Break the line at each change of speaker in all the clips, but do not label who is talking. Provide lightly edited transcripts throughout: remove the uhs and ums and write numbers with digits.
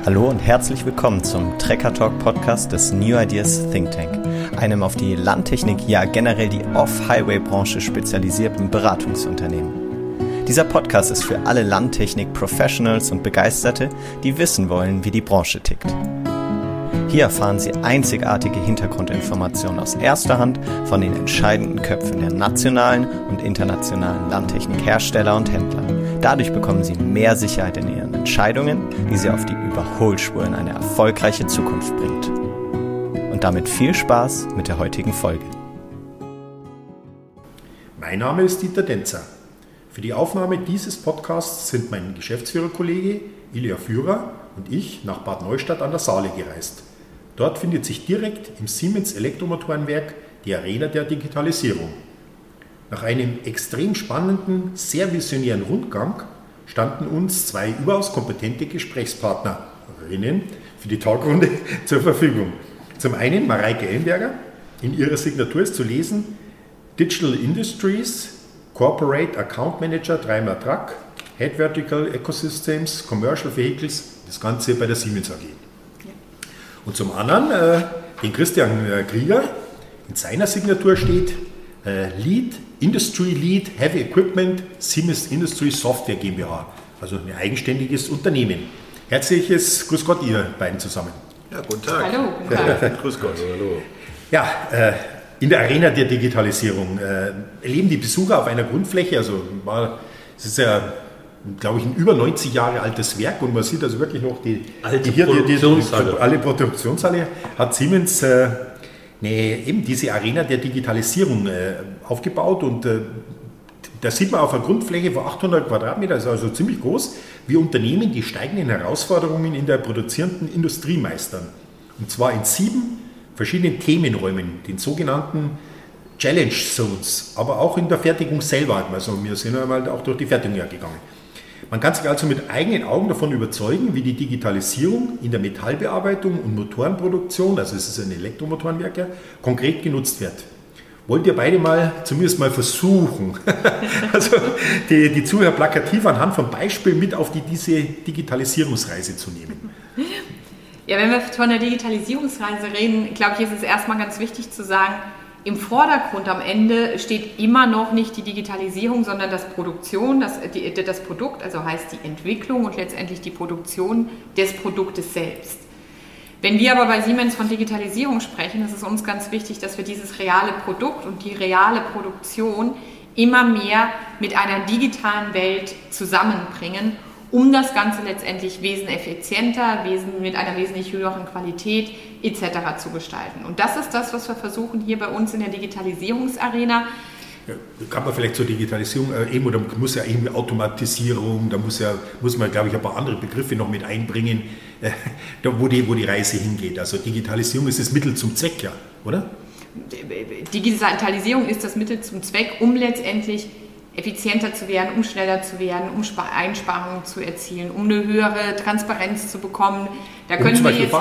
Hallo und herzlich willkommen zum Trekker Talk Podcast des New Ideas Think Tank, einem auf die Landtechnik, ja generell die Off-Highway-Branche spezialisierten Beratungsunternehmen. Dieser Podcast ist für alle Landtechnik-Professionals und Begeisterte, die wissen wollen, wie die Branche tickt. Hier erfahren Sie einzigartige Hintergrundinformationen aus erster Hand von den entscheidenden Köpfen der nationalen und internationalen Landtechnikhersteller und Händler. Dadurch bekommen Sie mehr Sicherheit in Ihren Entscheidungen, die Sie auf die Überholspur in eine erfolgreiche Zukunft bringt. Und damit viel Spaß mit der heutigen Folge.
Mein Name ist Dieter Denzer. Für die Aufnahme dieses Podcasts sind mein Geschäftsführerkollege Ilja Führer und ich nach Bad Neustadt an der Saale gereist. Dort findet sich direkt im Siemens Elektromotorenwerk die Arena der Digitalisierung. Nach einem extrem spannenden, sehr visionären Rundgang standen uns zwei überaus kompetente Gesprächspartnerinnen für die Talkrunde zur Verfügung. Zum einen Mareike Ellenberger, in ihrer Signatur ist zu lesen Digital Industries, Corporate Account Manager, Daimler Truck, Head Vertical Ecosystems, Commercial Vehicles, das Ganze bei der Siemens AG. Und zum anderen den Christian Krieger, in seiner Signatur steht Industry Lead Heavy Equipment Siemens Industry Software GmbH, also ein eigenständiges Unternehmen. Herzliches Grüß Gott, ihr beiden zusammen.
Ja, guten Tag.
Hallo. Guten Tag.
Grüß Gott. Hallo.
Ja, in der Arena der Digitalisierung erleben die Besucher auf einer Grundfläche, es ist ja, glaube ich, ein über 90 Jahre altes Werk und man sieht also wirklich noch die Produktionshalle hat Siemens eben diese Arena der Digitalisierung aufgebaut und da sieht man auf einer Grundfläche von 800 Quadratmeter, also ziemlich groß, wie Unternehmen die steigenden Herausforderungen in der produzierenden Industrie meistern. Und zwar in 7 verschiedenen Themenräumen, den sogenannten Challenge Zones, aber auch in der Fertigung selber. Also wir sind einmal auch durch die Fertigung gegangen. Man kann sich also mit eigenen Augen davon überzeugen, wie die Digitalisierung in der Metallbearbeitung und Motorenproduktion, also es ist ein Elektromotorenwerk, ja, konkret genutzt wird. Wollt ihr beide zumindest mal versuchen, also die Zuhörer plakativ anhand von Beispielen mit auf diese Digitalisierungsreise zu nehmen?
Ja, wenn wir von der Digitalisierungsreise reden, glaube ich, ist es erstmal ganz wichtig zu sagen, im Vordergrund am Ende steht immer noch nicht die Digitalisierung, sondern das Produkt, also heißt die Entwicklung und letztendlich die Produktion des Produktes selbst. Wenn wir aber bei Siemens von Digitalisierung sprechen, ist es uns ganz wichtig, dass wir dieses reale Produkt und die reale Produktion immer mehr mit einer digitalen Welt zusammenbringen, um das Ganze letztendlich wesentlich effizienter, mit einer wesentlich höheren Qualität etc. zu gestalten. Und das ist das, was wir versuchen hier bei uns in der Digitalisierungsarena.
Ja, kann man vielleicht zur Digitalisierung oder muss ja irgendwie Automatisierung, da muss man, glaube ich, ein paar andere Begriffe noch mit einbringen, wo die Reise hingeht. Also Digitalisierung ist das Mittel zum Zweck, ja, oder?
Digitalisierung ist das Mittel zum Zweck, um letztendlich effizienter zu werden, um schneller zu werden, um Einsparungen zu erzielen, um eine höhere Transparenz zu bekommen. Da können wir jetzt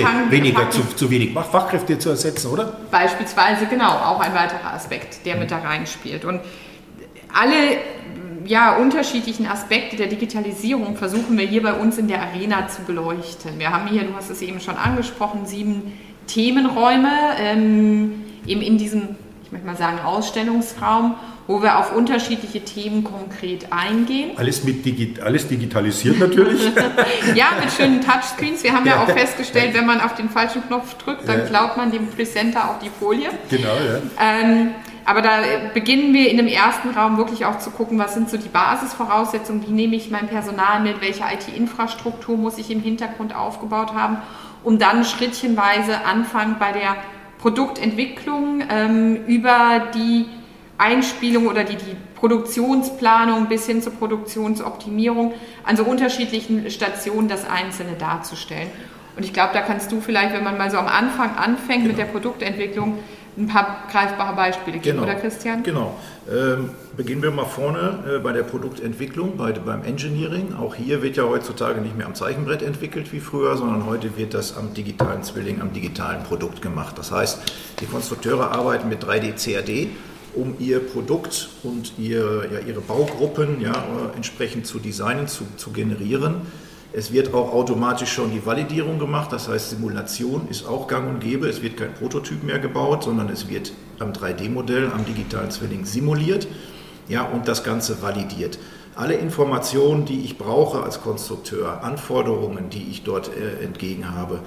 zu wenig Fachkräfte zu ersetzen, oder?
Beispielsweise, genau, auch ein weiterer Aspekt, der mit da reinspielt. Und alle unterschiedlichen Aspekte der Digitalisierung versuchen wir hier bei uns in der Arena zu beleuchten. Wir haben hier, du hast es eben schon angesprochen, 7 Themenräume eben in diesem, ich möchte mal sagen, Ausstellungsraum, wo wir auf unterschiedliche Themen konkret eingehen.
Alles digitalisiert natürlich.
Ja, mit schönen Touchscreens. Wir haben ja auch festgestellt, wenn man auf den falschen Knopf drückt, dann klaut man dem Presenter auch die Folie.
Genau, ja.
Aber da beginnen wir in dem ersten Raum wirklich auch zu gucken, was sind so die Basisvoraussetzungen, wie nehme ich mein Personal mit, welche IT-Infrastruktur muss ich im Hintergrund aufgebaut haben, um dann schrittchenweise anfangen bei der Produktentwicklung über die Einspielung oder die Produktionsplanung bis hin zur Produktionsoptimierung an so unterschiedlichen Stationen das Einzelne darzustellen. Und ich glaube, da kannst du vielleicht, wenn man mal so am Anfang anfängt mit der Produktentwicklung, ein paar greifbare Beispiele geben, oder Christian?
Genau. Beginnen wir mal vorne bei der Produktentwicklung, beim Engineering. Auch hier wird ja heutzutage nicht mehr am Zeichenbrett entwickelt wie früher, sondern heute wird das am digitalen Zwilling, am digitalen Produkt gemacht. Das heißt, die Konstrukteure arbeiten mit 3D-CAD, um ihr Produkt und ihre Baugruppen entsprechend zu designen, zu generieren. Es wird auch automatisch schon die Validierung gemacht, das heißt Simulation ist auch gang und gäbe. Es wird kein Prototyp mehr gebaut, sondern es wird am 3D-Modell, am digitalen Zwilling simuliert, ja, und das Ganze validiert. Alle Informationen, die ich brauche als Konstrukteur, Anforderungen, die ich dort entgegen habe,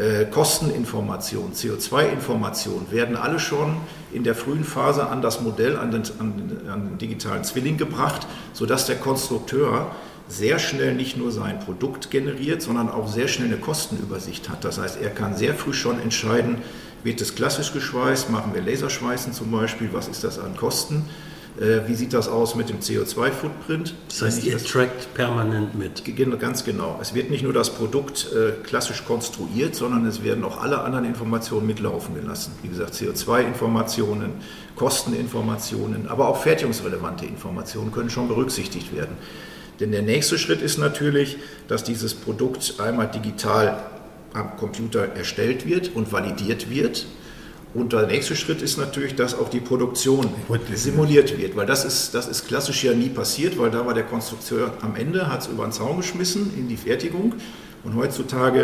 Kosteninformationen, CO2-Informationen, werden alle schon in der frühen Phase an das Modell, an den digitalen Zwilling gebracht, sodass der Konstrukteur sehr schnell nicht nur sein Produkt generiert, sondern auch sehr schnell eine Kostenübersicht hat. Das heißt, er kann sehr früh schon entscheiden, wird es klassisch geschweißt, machen wir Laserschweißen zum Beispiel, was ist das an Kosten, wie sieht das aus mit dem CO2-Footprint.
Das heißt, ihr trackt permanent mit.
Ganz genau. Es wird nicht nur das Produkt klassisch konstruiert, sondern es werden auch alle anderen Informationen mitlaufen gelassen. Wie gesagt, CO2-Informationen, Kosteninformationen, aber auch fertigungsrelevante Informationen können schon berücksichtigt werden. Denn der nächste Schritt ist natürlich, dass dieses Produkt einmal digital am Computer erstellt wird und validiert wird. Und der nächste Schritt ist natürlich, dass auch die Produktion simuliert wird, weil das ist klassisch ja nie passiert, weil da war der Konstrukteur am Ende, hat es über den Zaun geschmissen in die Fertigung. Und heutzutage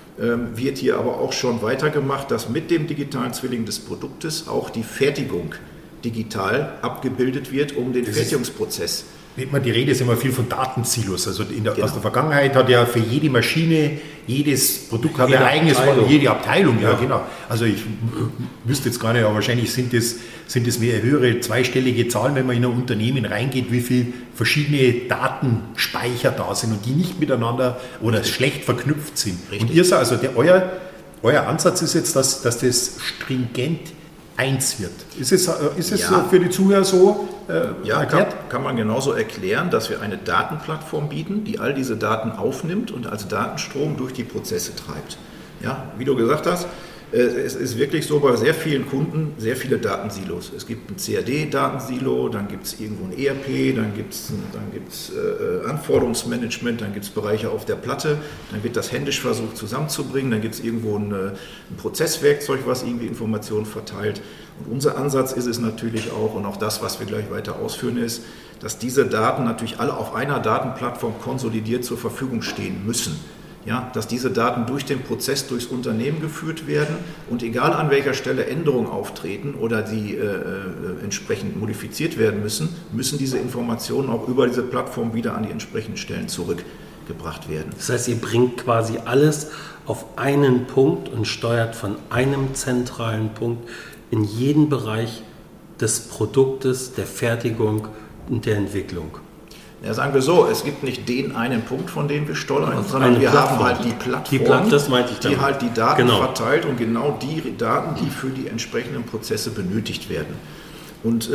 wird hier aber auch schon weitergemacht, dass mit dem digitalen Zwilling des Produktes auch die Fertigung digital abgebildet wird, um den Fertigungsprozess.
Die Rede ist immer viel von Datensilos. Also aus der Vergangenheit hat ja für jede Maschine, jedes Produkt hat ein eigenes, jede Abteilung. Ja, genau. Also ich wüsste jetzt gar nicht, aber wahrscheinlich sind es mehr höhere zweistellige Zahlen, wenn man in ein Unternehmen reingeht, wie viele verschiedene Datenspeicher da sind und die nicht miteinander oder schlecht verknüpft sind. Richtig. Und ihr sagt, also euer Ansatz ist jetzt, dass das stringent eins wird. Ist es für die Zuhörer so erklärt?
Kann man genauso erklären, dass wir eine Datenplattform bieten, die all diese Daten aufnimmt und als Datenstrom durch die Prozesse treibt. Ja, wie du gesagt hast, es ist wirklich so bei sehr vielen Kunden sehr viele Datensilos. Es gibt ein CAD-Datensilo, dann gibt es irgendwo ein ERP, dann gibt es Anforderungsmanagement, dann gibt es Bereiche auf der Platte, dann wird das händisch versucht zusammenzubringen, dann gibt es irgendwo ein Prozesswerkzeug, was irgendwie Informationen verteilt. Und unser Ansatz ist es natürlich auch, und auch das, was wir gleich weiter ausführen, ist, dass diese Daten natürlich alle auf einer Datenplattform konsolidiert zur Verfügung stehen müssen. Ja, dass diese Daten durch den Prozess, durchs Unternehmen geführt werden und egal an welcher Stelle Änderungen auftreten oder die entsprechend modifiziert werden müssen, müssen diese Informationen auch über diese Plattform wieder an die entsprechenden Stellen zurückgebracht werden.
Das heißt, ihr bringt quasi alles auf einen Punkt und steuert von einem zentralen Punkt in jeden Bereich des Produktes, der Fertigung und der Entwicklung.
Ja, sagen wir so, es gibt nicht den einen Punkt, von dem wir steuern, sondern wir haben halt die Plattform, die halt die Daten verteilt und genau die Daten, die für die entsprechenden Prozesse benötigt werden. Und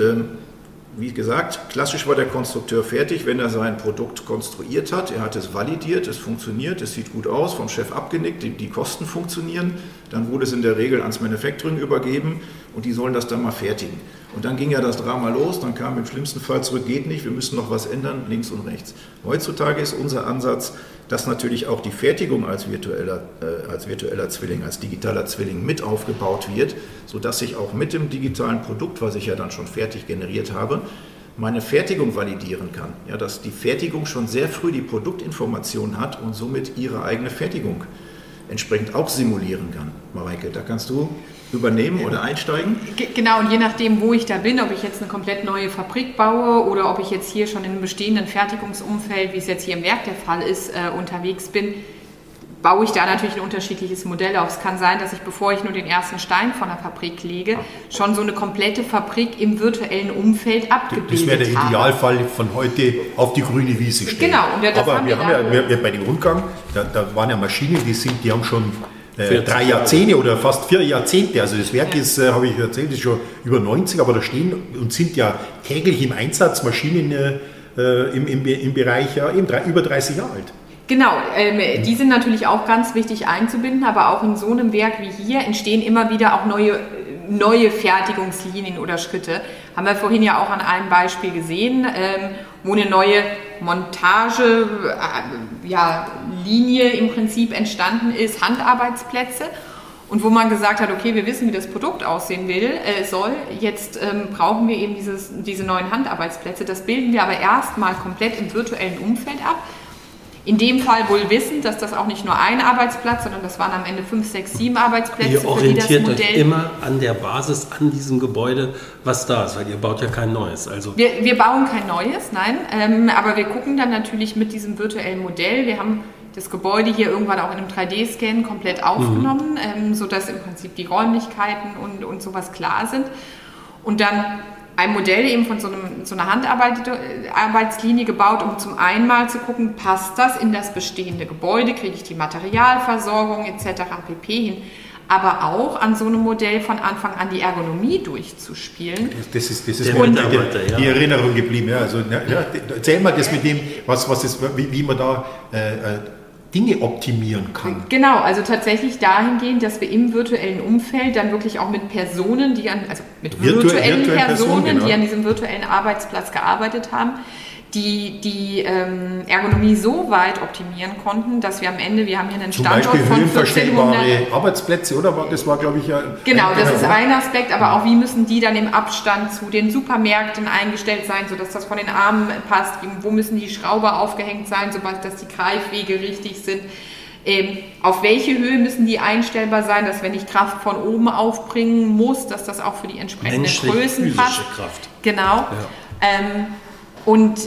wie gesagt, klassisch war der Konstrukteur fertig, wenn er sein Produkt konstruiert hat, er hat es validiert, es funktioniert, es sieht gut aus, vom Chef abgenickt, die Kosten funktionieren, dann wurde es in der Regel ans Manufacturing übergeben und die sollen das dann mal fertigen. Und dann ging ja das Drama los, dann kam im schlimmsten Fall zurück, geht nicht, wir müssen noch was ändern, links und rechts. Heutzutage ist unser Ansatz, dass natürlich auch die Fertigung als virtueller Zwilling, als digitaler Zwilling mit aufgebaut wird, sodass ich auch mit dem digitalen Produkt, was ich ja dann schon fertig generiert habe, meine Fertigung validieren kann. Ja, dass die Fertigung schon sehr früh die Produktinformation hat und somit ihre eigene Fertigung entsprechend auch simulieren kann. Mareike, da kannst du übernehmen oder einsteigen?
Genau, und je nachdem, wo ich da bin, ob ich jetzt eine komplett neue Fabrik baue oder ob ich jetzt hier schon in einem bestehenden Fertigungsumfeld, wie es jetzt hier im Werk der Fall ist, unterwegs bin, baue ich da natürlich ein unterschiedliches Modell auf. Es kann sein, dass ich, bevor ich nur den ersten Stein von der Fabrik lege, schon so eine komplette Fabrik im virtuellen Umfeld abgebildet habe.
Das wäre der Idealfall von heute auf die grüne Wiese stellen.
Genau. Und
aber wir haben bei dem Rundgang, da waren ja Maschinen, die haben schon 3 Jahrzehnte oder fast 4 Jahrzehnte. Also das Werk ist, habe ich erzählt, ist schon über 90, aber da stehen und sind ja täglich im Einsatz Maschinen im Bereich über 30 Jahre alt.
Genau, die sind natürlich auch ganz wichtig einzubinden, aber auch in so einem Werk wie hier entstehen immer wieder auch neue Fertigungslinien oder Schritte. Haben wir vorhin ja auch an einem Beispiel gesehen, wo eine neue Montagelinie im Prinzip entstanden ist, Handarbeitsplätze. Und wo man gesagt hat, okay, wir wissen, wie das Produkt aussehen soll, jetzt brauchen wir eben diese neuen Handarbeitsplätze. Das bilden wir aber erstmal komplett im virtuellen Umfeld ab, In dem Fall wohl wissend, dass das auch nicht nur ein Arbeitsplatz, sondern das waren am Ende 5, 6, 7 Arbeitsplätze.
Ihr orientiert euch immer an der Basis, an diesem Gebäude, was da ist, weil ihr baut ja kein neues. Also
wir bauen kein neues, nein, aber wir gucken dann natürlich mit diesem virtuellen Modell. Wir haben das Gebäude hier irgendwann auch in einem 3D-Scan komplett aufgenommen, sodass im Prinzip die Räumlichkeiten und sowas klar sind. Und dann ein Modell eben von so einer Handarbeitslinie gebaut, um zum einen mal zu gucken, passt das in das bestehende Gebäude, kriege ich die Materialversorgung etc. pp. Hin, aber auch an so einem Modell von Anfang an die Ergonomie durchzuspielen.
Das ist mir die Erinnerung geblieben. Ja, also, erzähl mal das mit dem, wie man da Dinge optimieren kann.
Genau, also tatsächlich dahingehend, dass wir im virtuellen Umfeld dann wirklich auch mit Personen, mit virtuellen Personen, genau, die an diesem virtuellen Arbeitsplatz gearbeitet haben, die Ergonomie so weit optimieren konnten, dass wir am Ende, wir haben hier einen Standort von 1400...
höhenverstellbare Arbeitsplätze, oder? Das war, glaube ich, ja...
Genau, das ist ein Aspekt, aber auch wie müssen die dann im Abstand zu den Supermärkten eingestellt sein, sodass das von den Armen passt, wo müssen die Schrauber aufgehängt sein, dass die Greifwege richtig sind. Auf welche Höhe müssen die einstellbar sein, dass wenn ich Kraft von oben aufbringen muss, dass das auch für die entsprechenden Größen passt.
Kraft.
Genau. Ja. Und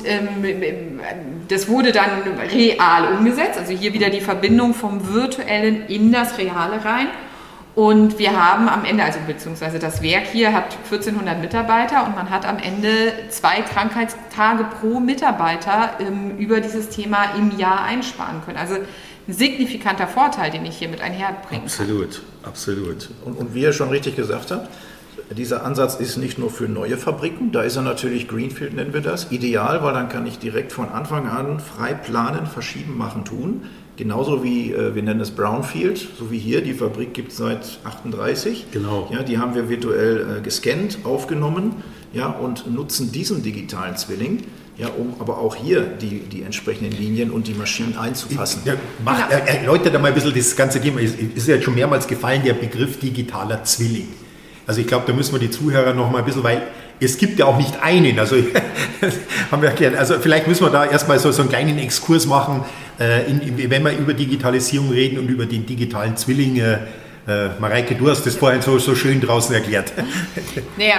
das wurde dann real umgesetzt, also hier wieder die Verbindung vom Virtuellen in das Reale rein. Und wir haben am Ende, also beziehungsweise das Werk hier hat 1400 Mitarbeiter und man hat am Ende 2 Krankheitstage pro Mitarbeiter über dieses Thema im Jahr einsparen können. Also ein signifikanter Vorteil, den ich hier mit einherbringen kann.
Absolut.
Und wie ihr schon richtig gesagt habt, dieser Ansatz ist nicht nur für neue Fabriken, da ist er natürlich Greenfield, nennen wir das, ideal, weil dann kann ich direkt von Anfang an frei planen, verschieben, machen, tun. Genauso wie, wir nennen es Brownfield, so wie hier, die Fabrik gibt es seit 38.
Genau.
Ja, die haben wir virtuell gescannt, aufgenommen, ja, und nutzen diesen digitalen Zwilling, ja, um aber auch hier die entsprechenden Linien und die Maschinen einzufassen.
Erläutert mal ein bisschen das ganze Thema. Ist ja jetzt schon mehrmals gefallen, der Begriff digitaler Zwilling. Also ich glaube, da müssen wir die Zuhörer noch mal ein bisschen, weil es gibt ja auch nicht einen, also haben wir erklärt, also vielleicht müssen wir da erstmal so einen kleinen Exkurs machen, wenn wir über Digitalisierung reden und über den digitalen Zwilling. Mareike, du hast das vorhin so schön draußen erklärt.
Naja,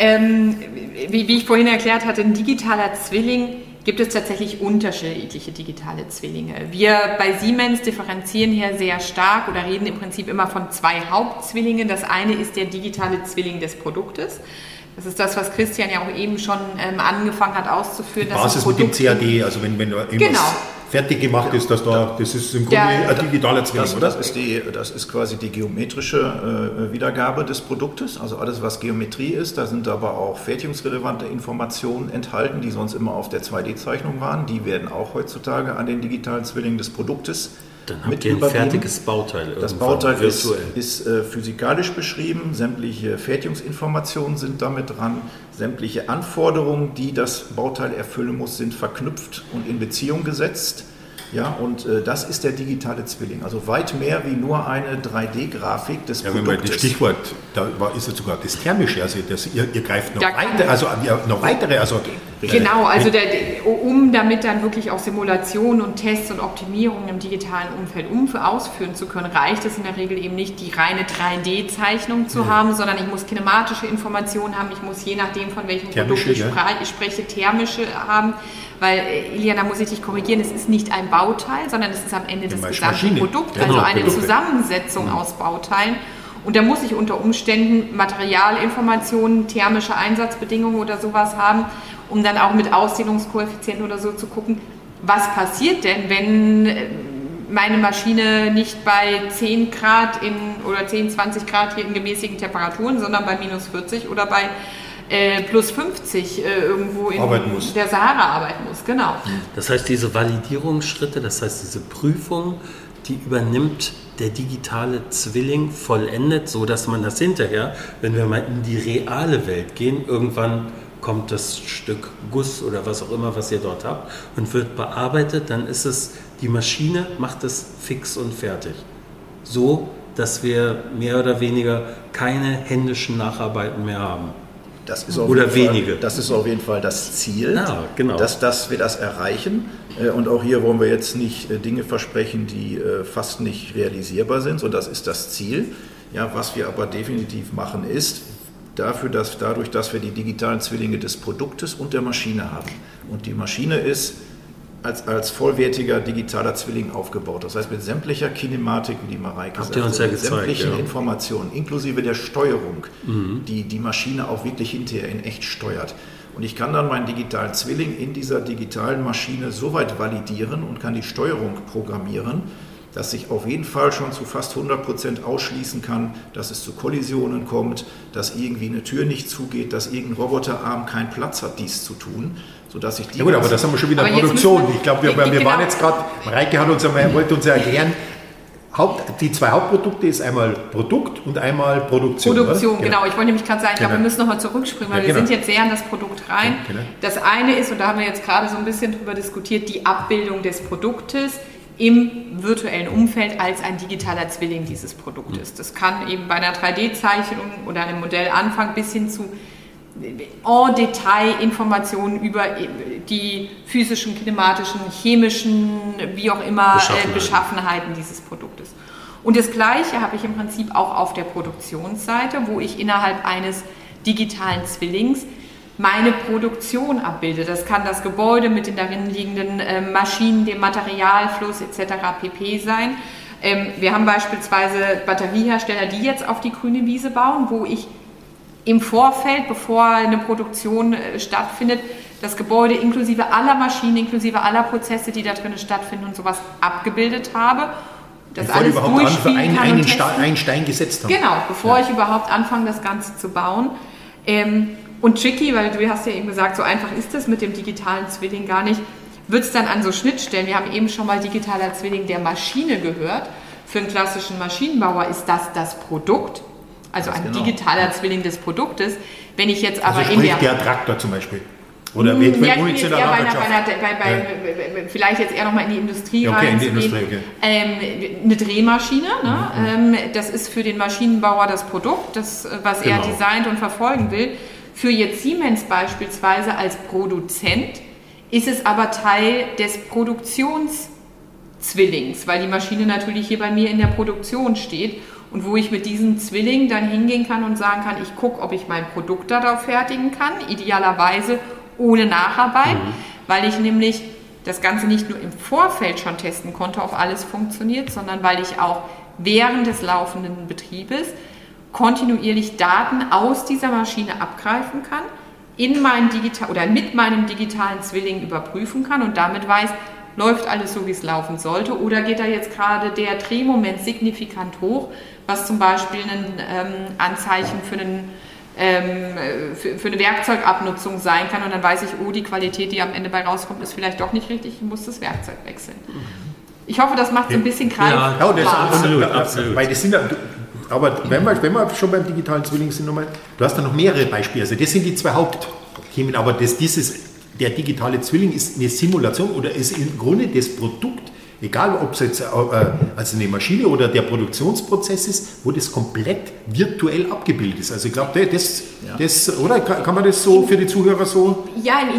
wie ich vorhin erklärt hatte, ein digitaler Zwilling, gibt es tatsächlich unterschiedliche digitale Zwillinge. Wir bei Siemens differenzieren hier sehr stark oder reden im Prinzip immer von 2 Hauptzwillingen. Das eine ist der digitale Zwilling des Produktes. Das ist das, was Christian ja auch eben schon angefangen hat auszuführen.
Die Basis mit dem CAD, also wenn irgendwas fertig gemacht ist, das ist im Grunde ein digitaler Zwilling, oder?
Das ist quasi die geometrische Wiedergabe des Produktes, also alles, was Geometrie ist. Da sind aber auch fertigungsrelevante Informationen enthalten, die sonst immer auf der 2D-Zeichnung waren. Die werden auch heutzutage an den digitalen Zwilling des Produktes
Dann habt ihr ein fertiges Bauteil.
Das Bauteil ist physikalisch beschrieben, sämtliche Fertigungsinformationen sind damit dran, sämtliche Anforderungen, die das Bauteil erfüllen muss, sind verknüpft und in Beziehung gesetzt. Ja, und das ist der digitale Zwilling, also weit mehr wie nur eine 3D-Grafik des Produktes.
Wenn man das Stichwort, da ist es sogar das Thermische, also ihr greift noch weiter, also noch weitere. Also,
genau, also um damit dann wirklich auch Simulationen und Tests und Optimierungen im digitalen Umfeld ausführen zu können, reicht es in der Regel eben nicht, die reine 3D-Zeichnung zu haben, sondern ich muss kinematische Informationen haben, ich muss je nachdem, von welchem Produkt ich spreche, thermische haben. Weil, Iliana, muss ich dich korrigieren, es ist nicht ein Bauteil, sondern es ist am Ende das gesamte Produkt, also eine Zusammensetzung aus Bauteilen. Und da muss ich unter Umständen Materialinformationen, thermische Einsatzbedingungen oder sowas haben, um dann auch mit Ausdehnungskoeffizienten oder so zu gucken, was passiert denn, wenn meine Maschine nicht bei 10 Grad oder 10, 20 Grad hier in gemäßigten Temperaturen, sondern bei minus 40 oder bei plus 50 irgendwo in der Sahara arbeiten muss, genau.
Das heißt, diese Validierungsschritte, das heißt, diese Prüfung, die übernimmt der digitale Zwilling vollendet, so dass man das hinterher, wenn wir mal in die reale Welt gehen, irgendwann kommt das Stück Guss oder was auch immer, was ihr dort habt, und wird bearbeitet, dann ist es, die Maschine macht es fix und fertig. So, dass wir mehr oder weniger keine händischen Nacharbeiten mehr haben.
Das ist auf
Oder
jeden
wenige.
Fall, das ist auf jeden Fall das Ziel,
Ja, genau.
dass wir das erreichen. Und auch hier wollen wir jetzt nicht Dinge versprechen, die fast nicht realisierbar sind, so das ist das Ziel. Ja, was wir aber definitiv machen ist, dadurch, dass wir die digitalen Zwillinge des Produktes und der Maschine haben. Und die Maschine ist als vollwertiger digitaler Zwilling aufgebaut. Das heißt, mit sämtlicher Kinematik, wie die Mareike
Habt ihr uns
sagt,
ja
mit
gezeigt,
sämtlichen
ja.
Informationen, inklusive der Steuerung, die Maschine auch wirklich hinterher in echt steuert. Und ich kann dann meinen digitalen Zwilling in dieser digitalen Maschine so weit validieren und kann die Steuerung programmieren, dass ich auf jeden Fall schon zu fast 100% ausschließen kann, dass es zu Kollisionen kommt, dass irgendwie eine Tür nicht zugeht, dass irgendein Roboterarm keinen Platz hat, dies zu tun, sodass ich die...
Ja gut, aber das haben wir schon wieder
Aber jetzt
Produktion.
müssen wir-
Ich glaube, wir
Genau.
waren jetzt gerade, Mareike wollte uns ja erklären, die zwei Hauptprodukte ist einmal Produkt und einmal Produktion.
Produktion,
oder?
genau. Ich wollte nämlich gerade sagen, ich glaube,
Genau.
wir müssen nochmal zurückspringen, weil
Ja,
wir
genau.
sind jetzt sehr in das Produkt rein.
Ja, genau.
Das eine ist, und da haben wir jetzt gerade so ein bisschen drüber diskutiert, die Abbildung des Produktes im virtuellen Umfeld als ein digitaler Zwilling dieses Produktes. Das kann eben bei einer 3D-Zeichnung oder einem Modell anfangen bis hin zu en Detail Informationen über die physischen, kinematischen, chemischen, wie auch immer Beschaffenheiten dieses Produktes. Und das Gleiche habe ich im Prinzip auch auf der Produktionsseite, wo ich innerhalb eines digitalen Zwillings meine Produktion abbilde. Das kann das Gebäude mit den darin liegenden Maschinen, dem Materialfluss etc. pp. Sein. Wir haben beispielsweise Batteriehersteller, die jetzt auf die grüne Wiese bauen, wo ich im Vorfeld, bevor eine Produktion stattfindet, das Gebäude inklusive aller Maschinen, inklusive aller Prozesse, die da drin stattfinden und sowas abgebildet habe. Das
Bevor
alles
die überhaupt
durchspielen kann und testen.
einen Stein gesetzt haben.
Genau, bevor ich überhaupt anfange, das Ganze zu bauen. Und tricky, weil du hast ja eben gesagt, so einfach ist das mit dem digitalen Zwilling gar nicht, wird es dann an so Schnittstellen, wir haben eben schon mal digitaler Zwilling der Maschine gehört, für einen klassischen Maschinenbauer ist das Produkt, also ein digitaler Zwilling des Produktes. Wenn ich jetzt aber
Also
in
der Traktor zum Beispiel. Oder
ja, ich bin
Weltwelt
jetzt eher vielleicht jetzt eher nochmal in die Industrie
Okay, in die
reinzugehen.
Industrie, okay.
Eine Drehmaschine, ne? Das ist für den Maschinenbauer das Produkt, was er
Genau.
designt und verfolgen will. Für jetzt Siemens beispielsweise als Produzent ist es aber Teil des Produktionszwillings, weil die Maschine natürlich hier bei mir in der Produktion steht und wo ich mit diesem Zwilling dann hingehen kann und sagen kann, ich gucke, ob ich mein Produkt darauf fertigen kann, idealerweise ohne Nacharbeit, weil ich nämlich das Ganze nicht nur im Vorfeld schon testen konnte, ob alles funktioniert, sondern weil ich auch während des laufenden Betriebes kontinuierlich Daten aus dieser Maschine abgreifen kann, mit meinem digitalen Zwilling überprüfen kann und damit weiß, läuft alles so, wie es laufen sollte, oder geht da jetzt gerade der Drehmoment signifikant hoch, was zum Beispiel ein Anzeichen für eine Werkzeugabnutzung sein kann, und dann weiß ich, oh, die Qualität, die am Ende bei rauskommt, ist vielleicht doch nicht richtig, ich muss das Werkzeug wechseln. Ich hoffe, das macht so ein bisschen greifbar.
Ja, das
absolut, absolut.
Weil das sind ja, aber wenn wir schon beim digitalen Zwilling sind, du hast da noch mehrere Beispiele. Also das sind die zwei Hauptthemen, aber der digitale Zwilling ist eine Simulation oder ist im Grunde das Produkt, egal ob es jetzt also eine Maschine oder der Produktionsprozess ist, wo das komplett virtuell abgebildet ist. Also ich glaube, oder kann man das so für die Zuhörer so?
Ja, im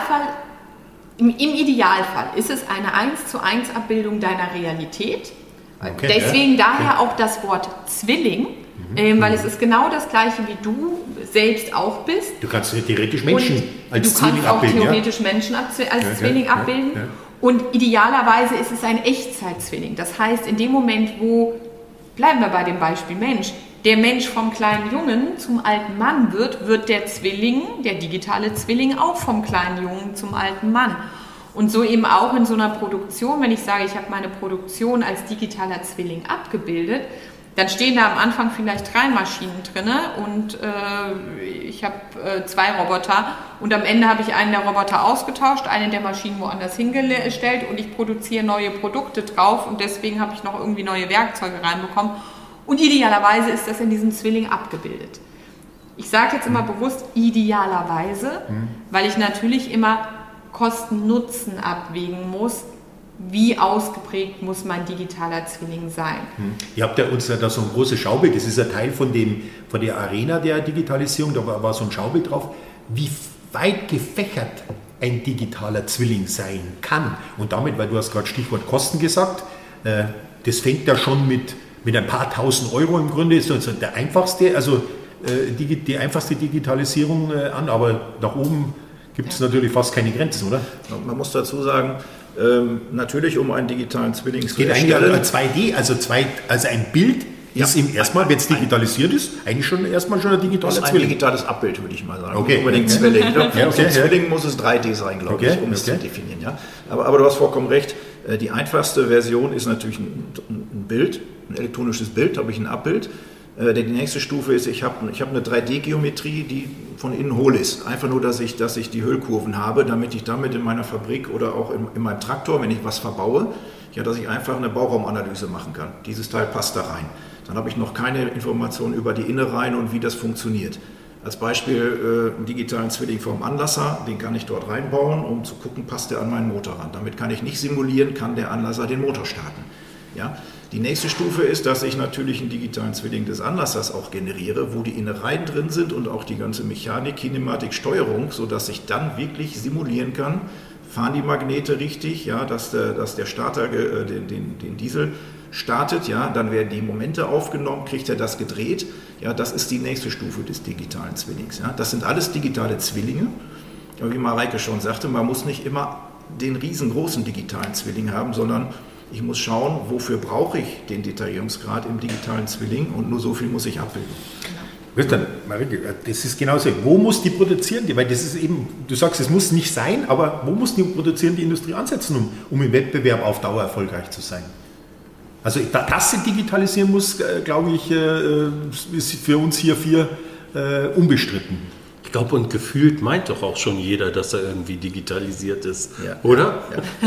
Idealfall ist es eine 1:1 Abbildung deiner Realität.
Okay,
Deswegen daher auch das Wort Zwilling, weil es ist genau das Gleiche, wie du selbst auch bist.
Du kannst theoretisch Menschen als
du
Zwilling
kannst auch
abbilden.
theoretisch Menschen als Zwilling abbilden.
Ja.
Und idealerweise ist es ein Echtzeit-Zwilling. Das heißt, in dem Moment, wo, bleiben wir bei dem Beispiel Mensch, der Mensch vom kleinen Jungen zum alten Mann wird der Zwilling, der digitale Zwilling, auch vom kleinen Jungen zum alten Mann. Und so eben auch in so einer Produktion, wenn ich sage, ich habe meine Produktion als digitaler Zwilling abgebildet, dann stehen da am Anfang vielleicht 3 Maschinen drin und ich habe 2 Roboter und am Ende habe ich einen der Roboter ausgetauscht, eine der Maschinen woanders hingestellt und ich produziere neue Produkte drauf und deswegen habe ich noch irgendwie neue Werkzeuge reinbekommen und idealerweise ist das in diesem Zwilling abgebildet. Ich sage jetzt immer bewusst idealerweise, weil ich natürlich immer Kosten-Nutzen abwägen muss. wie ausgeprägt muss mein digitaler Zwilling sein.
Ihr habt ja uns da so ein großes Schaubild, das ist ein Teil von der Arena der Digitalisierung, da war so ein Schaubild drauf, wie weit gefächert ein digitaler Zwilling sein kann. Und damit, weil du hast gerade Stichwort Kosten gesagt, das fängt ja schon mit ein paar tausend Euro im Grunde, ist also der einfachste, also die einfachste Digitalisierung an, aber nach oben gibt es natürlich fast keine Grenzen, oder?
Man muss dazu sagen, natürlich um einen digitalen Zwilling zu
geht eigentlich um 2D, also ein Bild ist ihm erstmal, wenn es digitalisiert ist, eigentlich schon erstmal schon ein digitaler Zwilling.
Ein digitales Abbild, würde ich mal sagen.
Okay.
Nicht unbedingt Zwilling. Für Zwilling muss es 3D sein, glaube ich, um es zu definieren. Ja? Aber du hast vollkommen recht. Die einfachste Version ist natürlich ein Bild, ein elektronisches Bild, habe ich ein Abbild. Die nächste Stufe ist, ich habe eine 3D-Geometrie, die von innen hohl ist. Einfach nur, dass ich die Hüllkurven habe, damit ich damit in meiner Fabrik oder auch in meinem Traktor, wenn ich was verbaue, dass ich einfach eine Bauraumanalyse machen kann. Dieses Teil passt da rein. Dann habe ich noch keine Informationen über die Innereien und wie das funktioniert. Als Beispiel einen digitalen Zwilling vom Anlasser, den kann ich dort reinbauen, um zu gucken, passt der an meinen Motor ran. Damit kann ich nicht simulieren, kann der Anlasser den Motor starten. Ja? Die nächste Stufe ist, dass ich natürlich einen digitalen Zwilling des Anlassers auch generiere, wo die Innereien drin sind und auch die ganze Mechanik, Kinematik, Steuerung, sodass ich dann wirklich simulieren kann, fahren die Magnete richtig, ja, dass der Starter den Diesel startet, ja, dann werden die Momente aufgenommen, kriegt er das gedreht. Ja, das ist die nächste Stufe des digitalen Zwillings. Ja. Das sind alles digitale Zwillinge. Aber wie Mareike schon sagte, man muss nicht immer den riesengroßen digitalen Zwilling haben, sondern ich muss schauen, wofür brauche ich den Detaillierungsgrad im digitalen Zwilling und nur so viel muss ich abbilden.
Christian, Mareike, das ist genauso. Wo muss die produzierende, weil das ist eben, du sagst, es muss nicht sein, aber wo muss die produzierende Industrie ansetzen, um im Wettbewerb auf Dauer erfolgreich zu sein? Also, dass sie digitalisieren muss, glaube ich, ist für uns hier 4 unbestritten.
Ich glaube, und gefühlt meint doch auch schon jeder, dass er irgendwie digitalisiert ist, oder?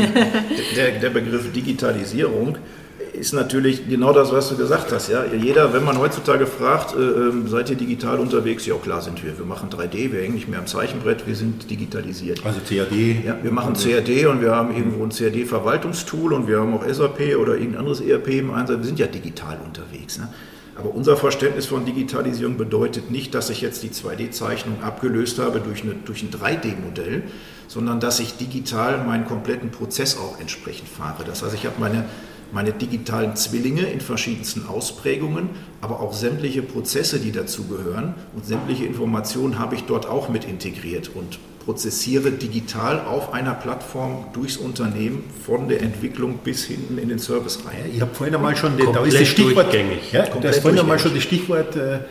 Ja. Der Begriff Digitalisierung ist natürlich genau das, was du gesagt hast. Ja? Jeder, wenn man heutzutage fragt, seid ihr digital unterwegs? Ja, klar sind wir. Wir machen 3D, wir hängen nicht mehr am Zeichenbrett, wir sind digitalisiert.
Also CAD?
Ja, wir machen CAD und wir haben irgendwo ein CAD-Verwaltungstool und wir haben auch SAP oder irgendein anderes ERP im Einsatz. Wir sind ja digital unterwegs. Ne? Aber unser Verständnis von Digitalisierung bedeutet nicht, dass ich jetzt die 2D-Zeichnung abgelöst habe durch ein 3D-Modell, sondern dass ich digital meinen kompletten Prozess auch entsprechend fahre. Das heißt, ich habe meine digitalen Zwillinge in verschiedensten Ausprägungen, aber auch sämtliche Prozesse, die dazugehören und sämtliche Informationen habe ich dort auch mit integriert und prozessiere digital auf einer Plattform durchs Unternehmen von der Entwicklung bis hinten in den Service rein.
Ich habe vorhin einmal schon, da ist das Stichwort, da ist vorhin einmal schon das Stichwort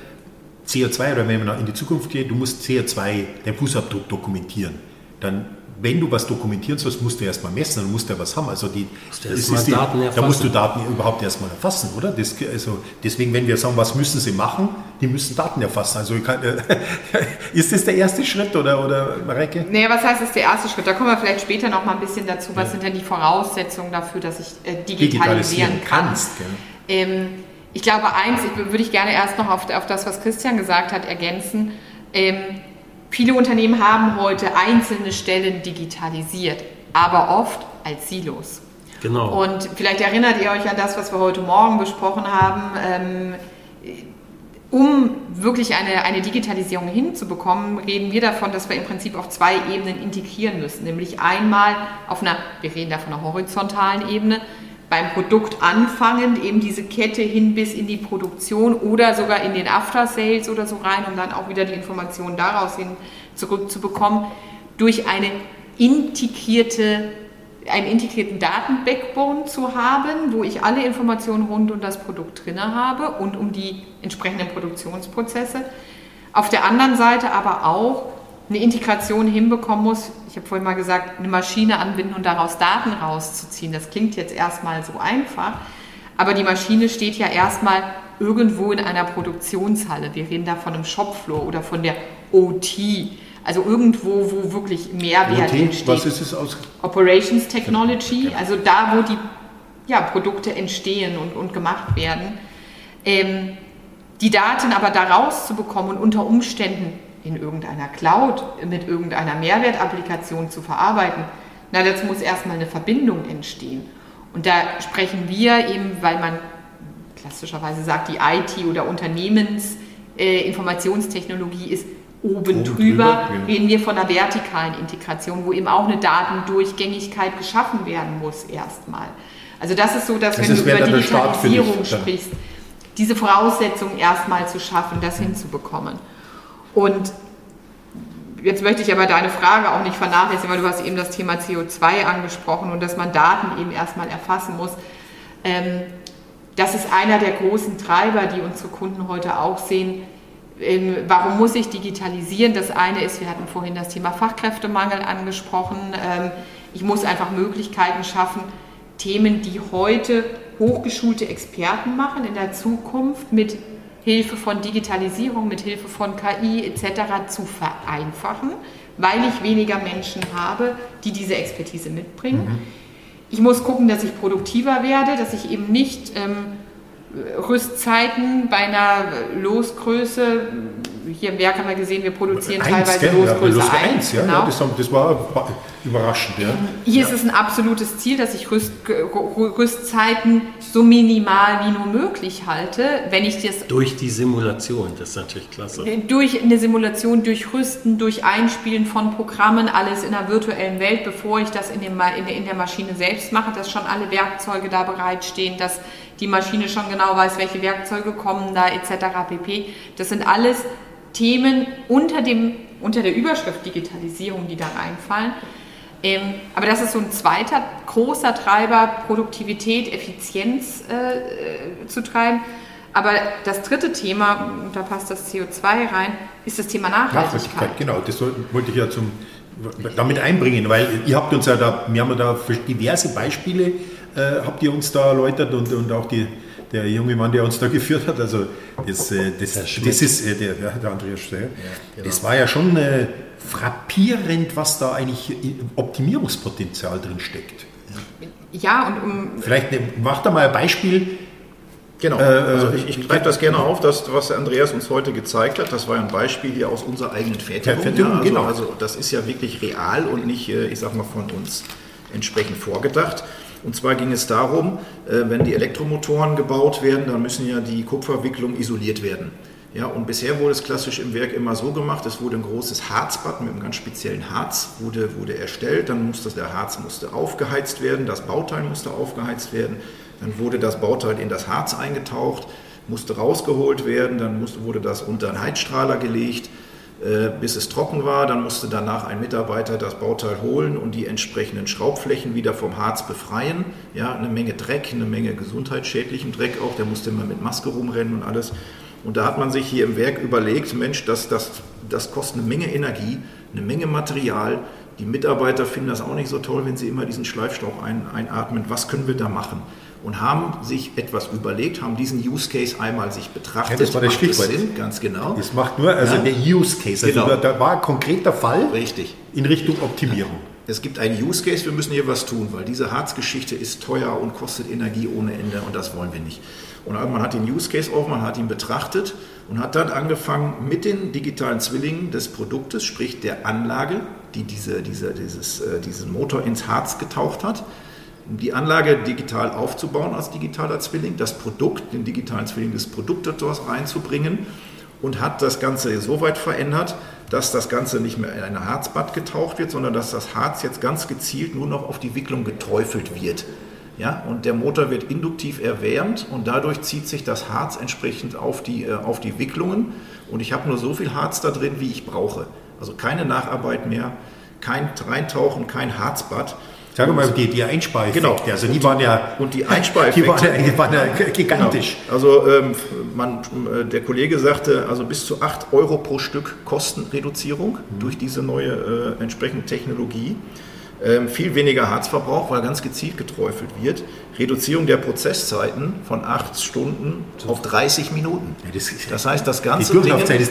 CO2, oder wenn man in die Zukunft geht, du musst CO2, den Fußabdruck dokumentieren. Dann, wenn du was dokumentieren sollst, musst du erstmal messen, dann musst du ja was haben. Also da musst du Daten überhaupt erstmal erfassen, oder? Deswegen, wenn wir sagen, was müssen sie machen, die müssen Daten erfassen. Also ist das der erste Schritt, oder Mareike?
Nee, was heißt, das ist der erste Schritt? Da kommen wir vielleicht später noch mal ein bisschen dazu. Was sind denn die Voraussetzungen dafür, dass ich digitalisieren kann? Ich glaube, würde ich gerne erst noch auf das, was Christian gesagt hat, ergänzen. Viele Unternehmen haben heute einzelne Stellen digitalisiert, aber oft als Silos.
Genau.
Und vielleicht erinnert ihr euch an das, was wir heute Morgen besprochen haben. Um wirklich eine Digitalisierung hinzubekommen, reden wir davon, dass wir im Prinzip auf 2 Ebenen integrieren müssen. Nämlich einmal wir reden da von einer horizontalen Ebene, beim Produkt anfangend, eben diese Kette hin bis in die Produktion oder sogar in den After-Sales oder so rein, um dann auch wieder die Informationen daraus hin zurückzubekommen, durch einen integrierten Daten-Backbone zu haben, wo ich alle Informationen rund um das Produkt drin habe und um die entsprechenden Produktionsprozesse. Auf der anderen Seite aber auch eine Integration hinbekommen muss, ich habe vorhin mal gesagt, eine Maschine anbinden und daraus Daten rauszuziehen. Das klingt jetzt erstmal so einfach, aber die Maschine steht ja erstmal irgendwo in einer Produktionshalle. Wir reden da von einem Shopfloor oder von der OT, also irgendwo, wo wirklich Mehrwert entsteht.
Was ist es aus?
Operations Technology, also da, wo die Produkte entstehen und gemacht werden. Die Daten aber da rauszubekommen und unter Umständen in irgendeiner Cloud mit irgendeiner Mehrwertapplikation zu verarbeiten, Na, dazu muss erstmal eine Verbindung entstehen. Und da sprechen wir eben, weil man klassischerweise sagt, die IT oder Unternehmensinformationstechnologie ist oben drüber, reden wir von einer vertikalen Integration, wo eben auch eine Datendurchgängigkeit geschaffen werden muss erstmal. Also das ist so, dass wenn du über Digitalisierung sprichst, diese Voraussetzungen erstmal zu schaffen, das hinzubekommen. Und jetzt möchte ich aber deine Frage auch nicht vernachlässigen, weil du hast eben das Thema CO2 angesprochen und dass man Daten eben erstmal erfassen muss. Das ist einer der großen Treiber, die unsere Kunden heute auch sehen. Warum muss ich digitalisieren? Das eine ist, wir hatten vorhin das Thema Fachkräftemangel angesprochen. Ich muss einfach Möglichkeiten schaffen, Themen, die heute hochgeschulte Experten machen, in der Zukunft mit Hilfe von Digitalisierung, mit Hilfe von KI etc. zu vereinfachen, weil ich weniger Menschen habe, die diese Expertise mitbringen. Ich muss gucken, dass ich produktiver werde, dass ich eben nicht Rüstzeiten bei einer Losgröße, hier im Werk haben wir gesehen, wir produzieren teilweise Losgröße 1.
Ja, genau. Das war überraschend. Ja.
Hier ist es ein absolutes Ziel, dass ich Rüstzeiten so minimal wie nur möglich halte. Wenn ich das
durch die Simulation, das ist natürlich klasse.
Durch eine Simulation, durch Rüsten, durch Einspielen von Programmen, alles in der virtuellen Welt, bevor ich das in der Maschine selbst mache, dass schon alle Werkzeuge da bereitstehen, dass die Maschine schon genau weiß, welche Werkzeuge kommen da etc. pp. Das sind alles Themen unter der Überschrift Digitalisierung, die da reinfallen. Aber das ist so ein zweiter großer Treiber, Produktivität, Effizienz zu treiben. Aber das dritte Thema, und da passt das CO2 rein, ist das Thema Nachhaltigkeit.
Genau, das wollte ich ja damit einbringen, weil ihr habt uns ja wir haben ja da diverse Beispiele, habt ihr uns da erläutert und auch der junge Mann, der uns da geführt hat, also das ist der Andreas Steyr. Ja, genau. Das war ja schon frappierend, was da eigentlich Optimierungspotenzial drin steckt.
Ja, und
vielleicht macht da mal ein Beispiel.
Genau, also ich greife das gerne auf, was der Andreas uns heute gezeigt hat. Das war ein Beispiel hier aus unserer eigenen Fertigung.
Genau.
Also das ist ja wirklich real und nicht, ich sag mal, von uns entsprechend vorgedacht. Und zwar ging es darum, wenn die Elektromotoren gebaut werden, dann müssen ja die Kupferwicklungen isoliert werden. Ja, und bisher wurde es klassisch im Werk immer so gemacht, es wurde ein großes Harzbad mit einem ganz speziellen Harz wurde erstellt, dann der Harz musste aufgeheizt werden, das Bauteil musste aufgeheizt werden, dann wurde das Bauteil in das Harz eingetaucht, musste rausgeholt werden, dann wurde das unter einen Heizstrahler gelegt, bis es trocken war, dann musste danach ein Mitarbeiter das Bauteil holen und die entsprechenden Schraubflächen wieder vom Harz befreien. Ja, eine Menge Dreck, eine Menge gesundheitsschädlichen Dreck auch, der musste immer mit Maske rumrennen und alles. Und da hat man sich hier im Werk überlegt, Mensch, das kostet eine Menge Energie, eine Menge Material. Die Mitarbeiter finden das auch nicht so toll, wenn sie immer diesen Schleifstaub einatmen. Was können wir da machen? Und haben sich etwas überlegt, haben diesen Use Case einmal sich betrachtet.
Ja, das war das Stichwort.
Ganz genau.
Das macht nur, also der Use Case, also
genau.
Da war ein konkreter Fall.
Richtig.
In Richtung Optimierung.
Es gibt einen Use Case, wir müssen hier was tun, weil diese Harzgeschichte ist teuer und kostet Energie ohne Ende und das wollen wir nicht. Und man hat den Use Case auf, man hat ihn betrachtet und hat dann angefangen mit den digitalen Zwillingen des Produktes, sprich der Anlage, die diesen Motor ins Harz getaucht hat, die Anlage digital aufzubauen als digitaler Zwilling, das Produkt, den digitalen Zwilling des Produktes reinzubringen und hat das Ganze so weit verändert, dass das Ganze nicht mehr in ein Harzbad getaucht wird, sondern dass das Harz jetzt ganz gezielt nur noch auf die Wicklung geträufelt wird. Ja, und der Motor wird induktiv erwärmt und dadurch zieht sich das Harz entsprechend auf die Wicklungen und ich habe nur so viel Harz da drin, wie ich brauche. Also keine Nacharbeit mehr, kein Reintauchen, kein Harzbad.
Sagen wir mal, die Einspareffekte,
genau.
Also die waren ja...
Und die Einspareffekte...
Die waren ja gigantisch.
Genau. Also der Kollege sagte, also bis zu 8 Euro pro Stück Kostenreduzierung durch diese neue entsprechende Technologie. Viel weniger Harzverbrauch, weil ganz gezielt geträufelt wird. Reduzierung der Prozesszeiten von 8 Stunden auf 30 Minuten. Ja, das heißt, das ganze
Ding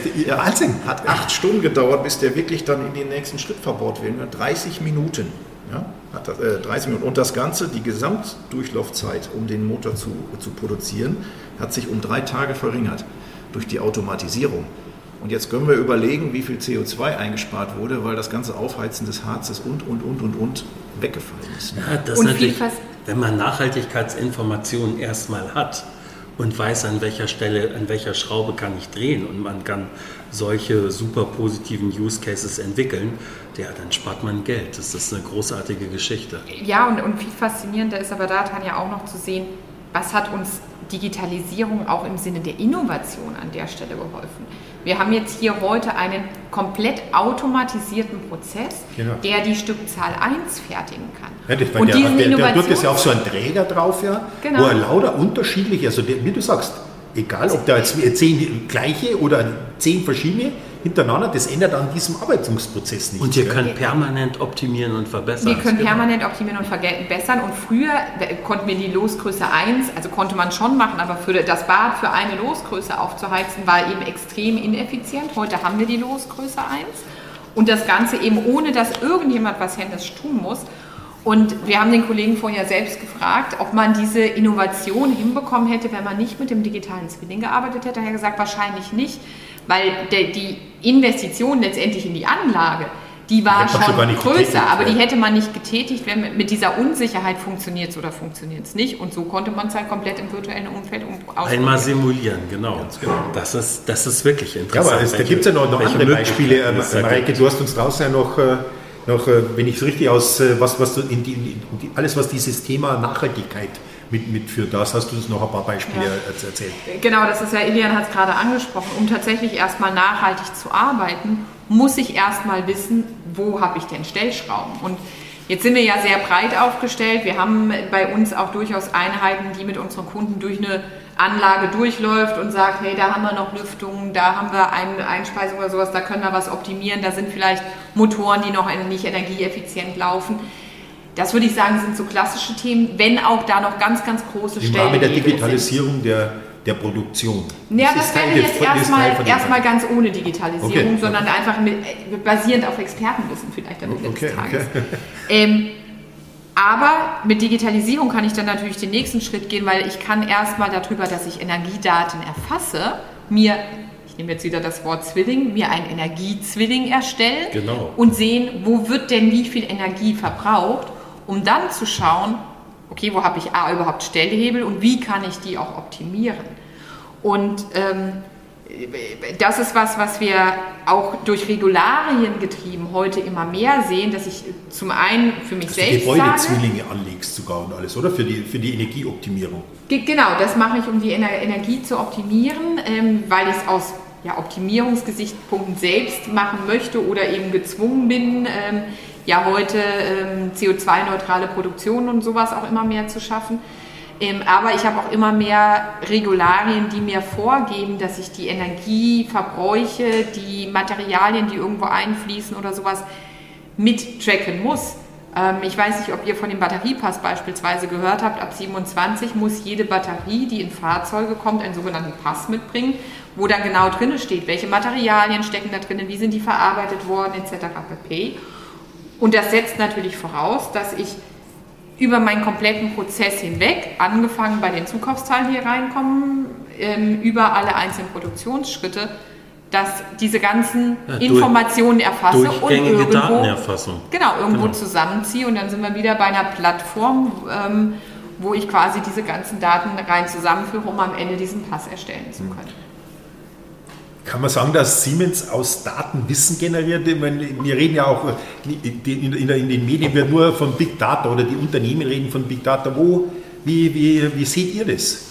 hat 8 Stunden gedauert, bis der wirklich dann in den nächsten Schritt verbaut wird. 30 Minuten. Ja, hat 30 Minuten. Und das Ganze, die Gesamtdurchlaufzeit, um den Motor zu produzieren, hat sich um 3 Tage verringert durch die Automatisierung. Und jetzt können wir überlegen, wie viel CO2 eingespart wurde, weil das ganze Aufheizen des Harzes und weggefallen ist.
Ja, das und natürlich, wenn man Nachhaltigkeitsinformationen erstmal hat und weiß, an welcher Stelle, an welcher Schraube kann ich drehen und man kann solche super positiven Use Cases entwickeln, ja, dann spart man Geld. Das ist eine großartige Geschichte.
Ja, und viel faszinierender ist aber daran ja auch noch zu sehen, was hat uns Digitalisierung auch im Sinne der Innovation an der Stelle geholfen. Wir haben jetzt hier heute einen komplett automatisierten Prozess, der die Stückzahl 1 fertigen kann.
Ja, der tut das ja auf so einen Träger drauf, wo er lauter unterschiedliche, also wie du sagst, egal ob da jetzt 10 gleiche oder 10 verschiedene hintereinander, das ändert an diesem Arbeitungsprozess nichts.
Und wir können permanent optimieren und verbessern.
Wir können permanent optimieren und verbessern. Und früher konnten wir die Losgröße 1, also konnte man schon machen, aber für das Bad für eine Losgröße aufzuheizen, war eben extrem ineffizient. Heute haben wir die Losgröße 1 und das Ganze eben ohne, dass irgendjemand was händisch tun muss. Und wir haben den Kollegen vorhin ja selbst gefragt, ob man diese Innovation hinbekommen hätte, wenn man nicht mit dem digitalen Zwilling gearbeitet hätte. Er hat gesagt, wahrscheinlich nicht, weil die Investition letztendlich in die Anlage, die war schon größer, aber die hätte man nicht getätigt, wenn mit dieser Unsicherheit funktioniert es oder funktioniert es nicht. Und so konnte man es halt komplett im virtuellen Umfeld ausprobieren.
Einmal simulieren, genau. Das ist wirklich interessant.
Ja, aber da gibt es ja noch andere Beispiele. Mareike, du hast uns draußen ja noch, wenn ich es richtig aus, alles was dieses Thema Nachhaltigkeit mitführt. Da hast du uns noch ein paar Beispiele erzählt.
Genau, das ist ja, Ilian hat es gerade angesprochen. Um tatsächlich erstmal nachhaltig zu arbeiten, muss ich erstmal wissen, wo habe ich denn Stellschrauben. Und jetzt sind wir ja sehr breit aufgestellt. Wir haben bei uns auch durchaus Einheiten, die mit unseren Kunden durch eine Anlage durchläuft und sagt, hey, da haben wir noch Lüftung, da haben wir eine Einspeisung oder sowas, da können wir was optimieren, da sind vielleicht Motoren, die noch nicht energieeffizient laufen. Das würde ich sagen, sind so klassische Themen, wenn auch da noch ganz, ganz große Stellen.
Im Rahmen der Digitalisierung der Produktion.
Ja, das wäre jetzt erstmal ganz ohne Digitalisierung, sondern einfach basierend auf Expertenwissen vielleicht am Ende des Tages. Aber mit Digitalisierung kann ich dann natürlich den nächsten Schritt gehen, weil ich kann erstmal darüber, dass ich Energiedaten erfasse, ich nehme jetzt wieder das Wort Zwilling, mir einen Energiezwilling erstellen und sehen, wo wird denn wie viel Energie verbraucht, um dann zu schauen, okay, wo habe ich überhaupt Stellhebel und wie kann ich die auch optimieren. Und das ist was wir auch durch Regularien getrieben heute immer mehr sehen, dass ich zum einen für mich selbst
Gebäudezwillinge anlegst sogar und alles, oder? Für die Energieoptimierung.
Genau, das mache ich, um die Energie zu optimieren, weil ich es aus Optimierungsgesichtspunkten selbst machen möchte oder eben gezwungen bin, heute CO2-neutrale Produktion und sowas auch immer mehr zu schaffen. Aber ich habe auch immer mehr Regularien, die mir vorgeben, dass ich die Energieverbräuche, die Materialien, die irgendwo einfließen oder sowas, mit tracken muss. Ich weiß nicht, ob ihr von dem Batteriepass beispielsweise gehört habt. Ab 27 muss jede Batterie, die in Fahrzeuge kommt, einen sogenannten Pass mitbringen, wo dann genau drin steht, welche Materialien stecken da drin, wie sind die verarbeitet worden, etc. pp. Und das setzt natürlich voraus, dass ich über meinen kompletten Prozess hinweg, angefangen bei den Zukaufszahlen, die hier reinkommen, über alle einzelnen Produktionsschritte, dass diese ganzen Informationen erfasse und irgendwo zusammenziehe. Und dann sind wir wieder bei einer Plattform, wo ich quasi diese ganzen Daten rein zusammenführe, um am Ende diesen Pass erstellen zu können.
Kann man sagen, dass Siemens aus Daten Wissen generiert? Wir reden ja auch, in den Medien wird nur von Big Data oder die Unternehmen reden von Big Data. Wie seht ihr das?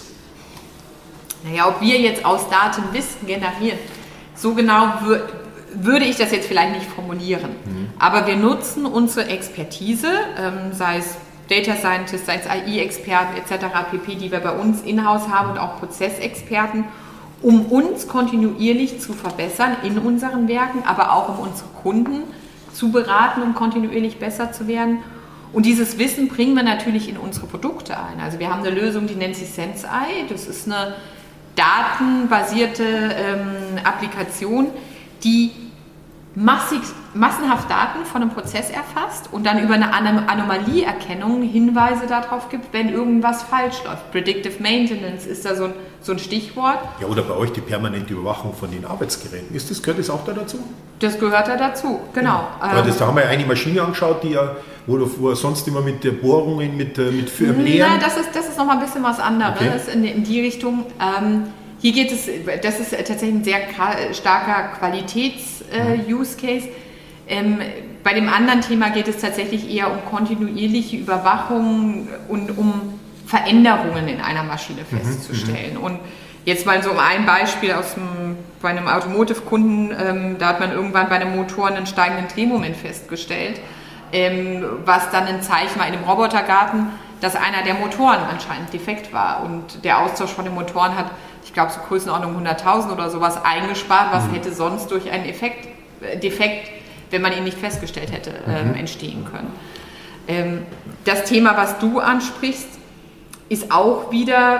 Naja, ob wir jetzt aus Daten Wissen generieren, so genau würde ich das jetzt vielleicht nicht formulieren. Aber wir nutzen unsere Expertise, sei es Data Scientist, sei es AI-Experten etc. pp., die wir bei uns in-house haben und auch Prozessexperten, um uns kontinuierlich zu verbessern in unseren Werken, aber auch um unsere Kunden zu beraten, um kontinuierlich besser zu werden. Und dieses Wissen bringen wir natürlich in unsere Produkte ein. Also wir haben eine Lösung, die nennt sich Senseye. Das ist eine datenbasierte Applikation, die massenhaft Daten von einem Prozess erfasst und dann über eine Anomalieerkennung Hinweise darauf gibt, wenn irgendwas falsch läuft. Predictive Maintenance ist da so ein Stichwort.
Ja, oder bei euch die permanente Überwachung von den Arbeitsgeräten. Gehört das auch da dazu?
Das gehört da dazu, genau.
Ja. Da haben wir ja eine Maschine angeschaut, wo sonst immer mit Bohrungen, mit Leeren...
Nein, das ist nochmal ein bisschen was anderes in die Richtung. Hier geht es, das ist tatsächlich ein sehr starker Qualitäts-Use-Case. Bei dem anderen Thema geht es tatsächlich eher um kontinuierliche Überwachung und um Veränderungen in einer Maschine festzustellen. Und jetzt mal so ein Beispiel bei einem Automotive-Kunden, da hat man irgendwann bei einem Motor einen steigenden Drehmoment festgestellt, was dann ein Zeichen war in dem Robotergarten, dass einer der Motoren anscheinend defekt war. Und der Austausch von den Motoren hat, ich glaube, so Größenordnung 100.000 oder sowas eingespart, was hätte sonst durch einen Defekt, wenn man ihn nicht festgestellt hätte, entstehen können. Das Thema, was du ansprichst, ist auch wieder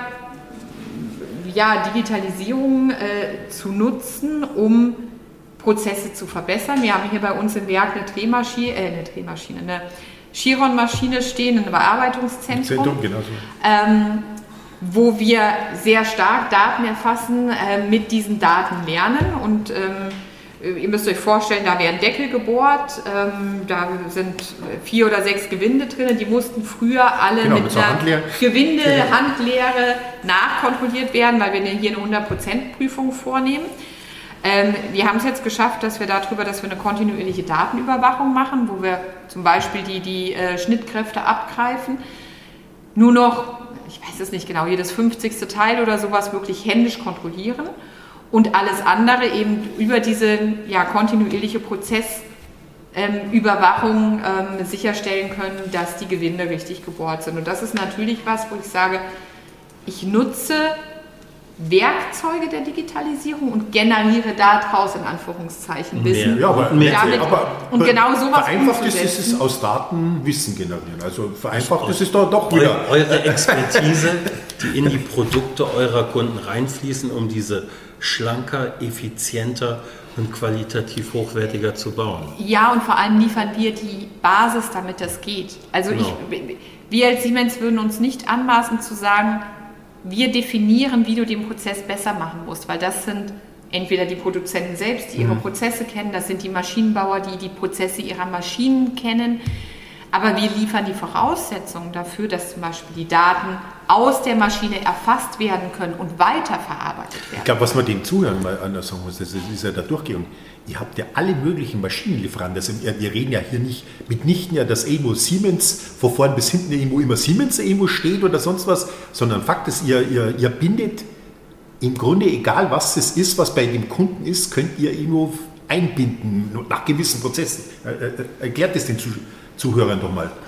Digitalisierung zu nutzen, um Prozesse zu verbessern. Wir haben hier bei uns im Werk eine Chiron-Maschine stehen, ein Bearbeitungszentrum,
genau so.
Wo wir sehr stark Daten erfassen, mit diesen Daten lernen und ihr müsst euch vorstellen, da werden Deckel gebohrt, da sind 4 oder 6 Gewinde drin, die mussten früher alle mit einer Handlehre nachkontrolliert werden, weil wir hier eine 100%-Prüfung vornehmen. Wir haben es jetzt geschafft, dass wir eine kontinuierliche Datenüberwachung machen, wo wir zum Beispiel die Schnittkräfte abgreifen, nur noch, ich weiß es nicht genau, jedes 50. Teil oder sowas wirklich händisch kontrollieren und alles andere eben über diese kontinuierliche Prozessüberwachung sicherstellen können, dass die Gewinde richtig gebohrt sind. Und das ist natürlich was, wo ich sage, ich nutze Werkzeuge der Digitalisierung und generiere daraus in Anführungszeichen Wissen.
Und
genau sowas
vereinfacht ist es aus Daten Wissen generieren. Also vereinfacht ist es doch wieder.
Eure Expertise, die in die Produkte eurer Kunden reinfließen, um diese schlanker, effizienter und qualitativ hochwertiger zu bauen.
Ja, und vor allem liefern wir die Basis, damit das geht. Also wir als Siemens würden uns nicht anmaßen zu sagen, wir definieren, wie du den Prozess besser machen musst, weil das sind entweder die Produzenten selbst, die ihre Prozesse kennen, das sind die Maschinenbauer, die die Prozesse ihrer Maschinen kennen, aber wir liefern die Voraussetzungen dafür, dass zum Beispiel die Daten aus der Maschine erfasst werden können und weiterverarbeitet werden.
Ich glaube, was man den Zuhörern mal anders sagen muss, das ist ja da durchgegangen. Ihr habt ja alle möglichen Maschinenlieferanten. Also wir reden ja hier nicht mitnichten, dass irgendwo Siemens von vorn bis hinten irgendwo immer Siemens irgendwo steht oder sonst was, sondern Fakt ist, ihr bindet im Grunde, egal was es ist, was bei dem Kunden ist, könnt ihr irgendwo einbinden nach gewissen Prozessen. Erklärt das den Zuhörern doch mal.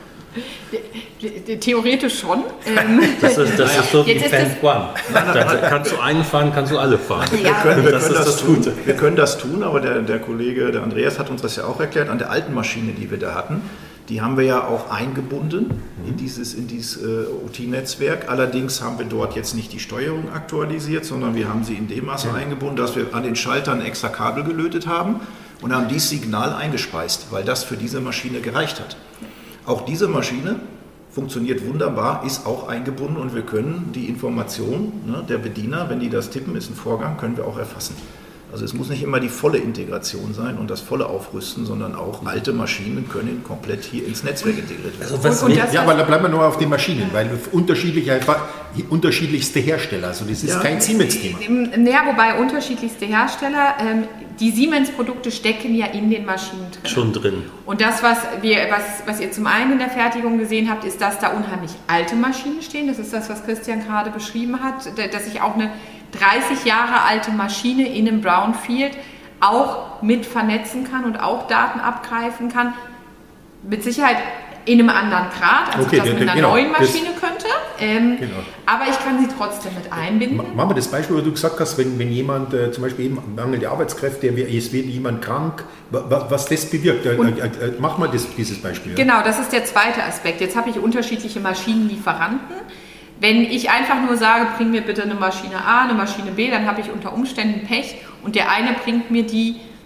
Theoretisch schon.
Das ist so wie Fan One. Kannst du einen fahren, kannst du alle fahren.
Ja. Wir können das tun, aber der Kollege, der Andreas, hat uns das ja auch erklärt. An der alten Maschine, die wir da hatten, die haben wir ja auch eingebunden in dieses OT-Netzwerk. Allerdings haben wir dort jetzt nicht die Steuerung aktualisiert, sondern wir haben sie in dem Maße eingebunden, dass wir an den Schaltern extra Kabel gelötet haben und haben dieses Signal eingespeist, weil das für diese Maschine gereicht hat. Auch diese Maschine funktioniert wunderbar, ist auch eingebunden und wir können die Information der Bediener, wenn die das tippen, ist ein Vorgang, können wir auch erfassen. Also es muss nicht immer die volle Integration sein und das volle Aufrüsten, sondern auch alte Maschinen können komplett hier ins Netzwerk integriert werden.
Aber da bleiben wir nur auf den Maschinen, weil unterschiedlichste Hersteller, also das ist kein Siemens-Thema.
Naja, wobei unterschiedlichste Hersteller, die Siemens-Produkte stecken ja in den Maschinen drin.
Schon drin.
Und das, was ihr zum einen in der Fertigung gesehen habt, ist, dass da unheimlich alte Maschinen stehen. Das ist das, was Christian gerade beschrieben hat, dass ich auch eine 30 Jahre alte Maschine in einem Brownfield auch mit vernetzen kann und auch Daten abgreifen kann. Mit Sicherheit in einem anderen Grad, als ich das mit einer neuen Maschine könnte. Aber ich kann sie trotzdem mit einbinden.
Machen wir das Beispiel, wo du gesagt hast, wenn jemand zum Beispiel eben mangelnde Arbeitskräfte, es wird jemand krank, was das bewirkt. Mach mal dieses Beispiel.
Genau, das ist der zweite Aspekt. Jetzt habe ich unterschiedliche Maschinenlieferanten. Wenn ich einfach nur sage, bring mir bitte eine Maschine A, eine Maschine B, dann habe ich unter Umständen Pech und der eine bringt mir die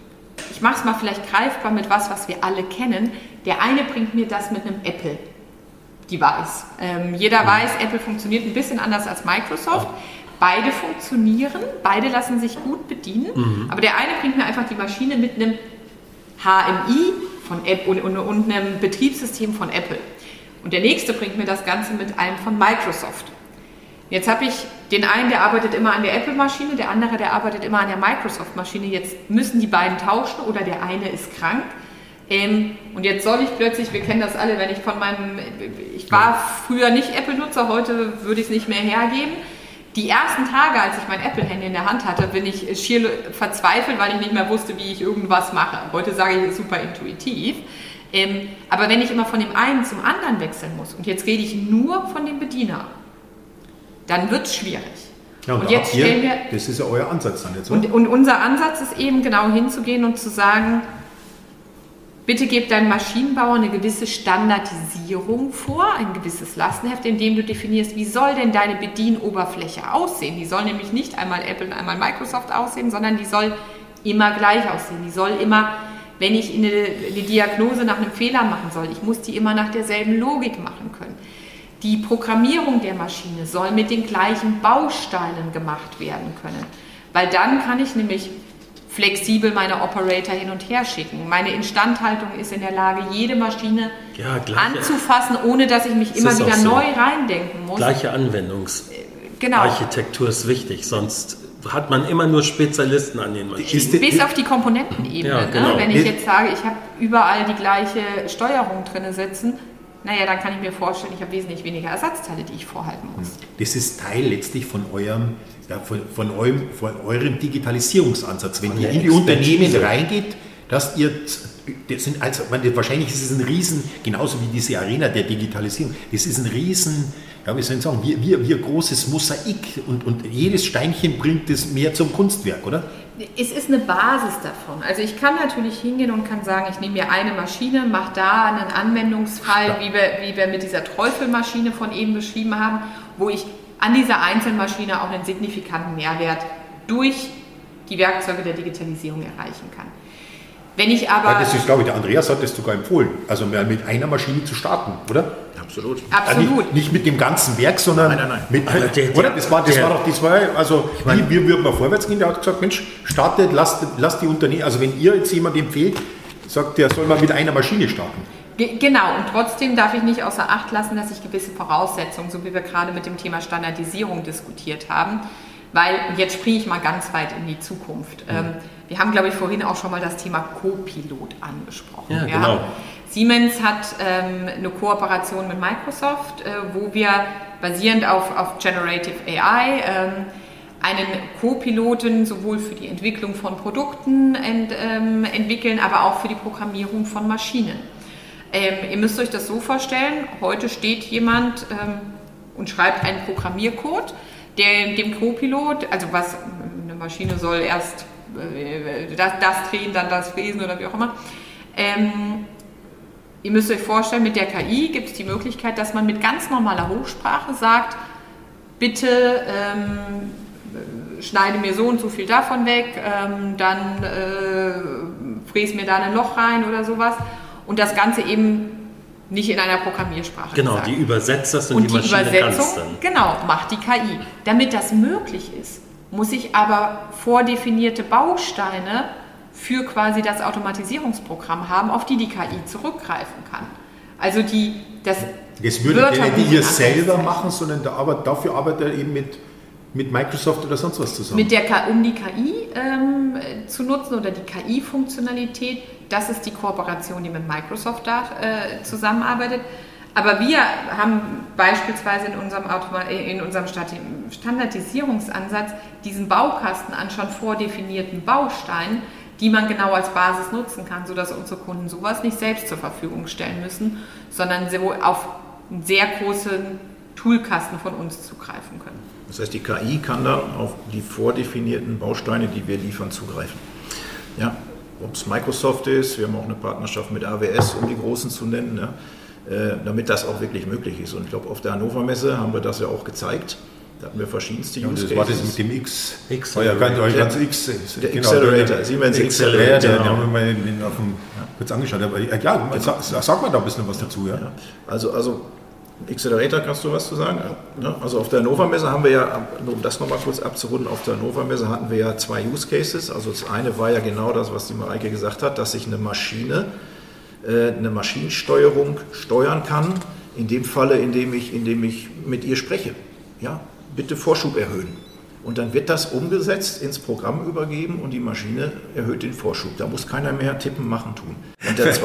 ich mache es mal vielleicht greifbar mit was wir alle kennen. Der eine bringt mir das mit einem Apple-Device. Jeder weiß, Apple funktioniert ein bisschen anders als Microsoft. Beide funktionieren, beide lassen sich gut bedienen, aber der eine bringt mir einfach die Maschine mit einem HMI von Apple und einem Betriebssystem von Apple. Und der nächste bringt mir das Ganze mit einem von Microsoft. Jetzt habe ich den einen, der arbeitet immer an der Apple-Maschine, der andere, der arbeitet immer an der Microsoft-Maschine. Jetzt müssen die beiden tauschen oder der eine ist krank. Und jetzt soll ich plötzlich, wir kennen das alle, wenn ich war früher nicht Apple-Nutzer, heute würde ich es nicht mehr hergeben. Die ersten Tage, als ich mein Apple-Handy in der Hand hatte, bin ich schier verzweifelt, weil ich nicht mehr wusste, wie ich irgendwas mache. Heute sage ich, es super intuitiv. Aber wenn ich immer von dem einen zum anderen wechseln muss, und jetzt rede ich nur von dem Bediener, dann wird es schwierig.
Ja, und jetzt stellen wir, das ist ja euer Ansatz dann jetzt, oder?
Und unser Ansatz ist eben genau hinzugehen und zu sagen, bitte gib deinem Maschinenbauer eine gewisse Standardisierung vor, ein gewisses Lastenheft, in dem du definierst, wie soll denn deine Bedienoberfläche aussehen. Die soll nämlich nicht einmal Apple und einmal Microsoft aussehen, sondern die soll immer gleich aussehen. Die soll immer, wenn ich eine Diagnose nach einem Fehler machen soll, ich muss die immer nach derselben Logik machen können. Die Programmierung der Maschine soll mit den gleichen Bausteinen gemacht werden können, weil dann kann ich nämlich flexibel meine Operator hin und her schicken. Meine Instandhaltung ist in der Lage, jede Maschine anzufassen, ohne dass ich mich immer wieder neu reindenken muss.
Gleiche Anwendungsarchitektur ist wichtig, sonst hat man immer nur Spezialisten an den Maschinen.
Bis auf die Komponentenebene.
Ja, genau.
Wenn ich jetzt sage, ich habe überall die gleiche Steuerung drin sitzen, naja, dann kann ich mir vorstellen, ich habe wesentlich weniger Ersatzteile, die ich vorhalten muss.
Das ist Teil letztlich von eurem Digitalisierungsansatz. Wenn ihr in die Unternehmen reingeht, wahrscheinlich ist es ein Riesen, genauso wie diese Arena der Digitalisierung, das ist ein Riesen, ja, wie soll ich sagen, wie ein großes Mosaik und jedes Steinchen bringt es mehr zum Kunstwerk, oder?
Es ist eine Basis davon. Also ich kann natürlich hingehen und kann sagen, ich nehme mir eine Maschine, mache da einen Anwendungsfall, wie wir mit dieser Träufelmaschine von eben beschrieben haben, wo ich an dieser Einzelmaschine auch einen signifikanten Mehrwert durch die Werkzeuge der Digitalisierung erreichen kann. Wenn ich aber...
das ist, glaube ich, der Andreas hat das sogar empfohlen, also mit einer Maschine zu starten, oder?
Absolut.
Nicht mit dem ganzen Werk, sondern
nein.
mit... oder? Wir würden mal vorwärts gehen, der hat gesagt, Mensch, startet, lasst die Unternehmen, also wenn ihr jetzt jemand empfehlt, sagt der, soll man mit einer Maschine starten.
Genau, und trotzdem darf ich nicht außer Acht lassen, dass ich gewisse Voraussetzungen, so wie wir gerade mit dem Thema Standardisierung diskutiert haben, weil, jetzt springe ich mal ganz weit in die Zukunft. Wir haben, glaube ich, vorhin auch schon mal das Thema Co-Pilot angesprochen.
Ja, genau.
Siemens hat eine Kooperation mit Microsoft, wo wir basierend auf Generative AI einen Co-Piloten sowohl für die Entwicklung von Produkten entwickeln, aber auch für die Programmierung von Maschinen. Ihr müsst euch das so vorstellen, heute steht jemand und schreibt einen Programmiercode, der dem Co-Pilot, also was eine Maschine soll erst das drehen, dann das fräsen oder wie auch immer. Ihr müsst euch vorstellen, mit der KI gibt es die Möglichkeit, dass man mit ganz normaler Hochsprache sagt, bitte schneide mir so und so viel davon weg, dann fräse mir da ein Loch rein oder sowas. Und das Ganze eben nicht in einer Programmiersprache.
Genau,
gesagt.
Die übersetzt das und die Maschine kann es dann.
Genau, macht die KI. Damit das möglich ist, muss ich aber vordefinierte Bausteine für quasi das Automatisierungsprogramm haben, auf die KI zurückgreifen kann. Also das
würdet ihr nicht ihr selber machen, sondern dafür arbeitet ihr eben mit Microsoft oder sonst was zusammen?
Um die KI zu nutzen oder die KI-Funktionalität, das ist die Kooperation, die mit Microsoft da zusammenarbeitet. Aber wir haben beispielsweise in unserem Standardisierungsansatz diesen Baukasten an schon vordefinierten Bausteinen, die man genau als Basis nutzen kann, sodass unsere Kunden sowas nicht selbst zur Verfügung stellen müssen, sondern so auf einen sehr großen Toolkasten von uns zugreifen können.
Das heißt, die KI kann dann auf die vordefinierten Bausteine, die wir liefern, zugreifen. Ja, ob es Microsoft ist, wir haben auch eine Partnerschaft mit AWS, um die Großen zu nennen, ja, damit das auch wirklich möglich ist. Und ich glaube, auf der Hannover Messe haben wir das ja auch gezeigt. Da hatten wir verschiedenste
Ja,
Use
das war das
Cases.
mit dem X.
X-Ray.
War ja ganz X.
Der Accelerator, Siemens Accelerator.
Den
Genau.
haben wir mal kurz angeschaut. Aber ja, sag mal da ein bisschen was dazu. Ja.
Ja. Also Accelerator, kannst du was zu sagen? Ja. Also auf der Hannover Messe haben wir ja, um das nochmal kurz abzurunden, auf der Hannover Messe hatten wir ja 2 Use Cases. Also das eine war ja genau das, was die Mareike gesagt hat, dass sich eine Maschine, eine Maschinensteuerung steuern kann, in dem Falle, indem ich mit ihr spreche. Ja, bitte Vorschub erhöhen. Und dann wird das umgesetzt, ins Programm übergeben und die Maschine erhöht den Vorschub. Da muss keiner mehr tippen, machen, tun. Und der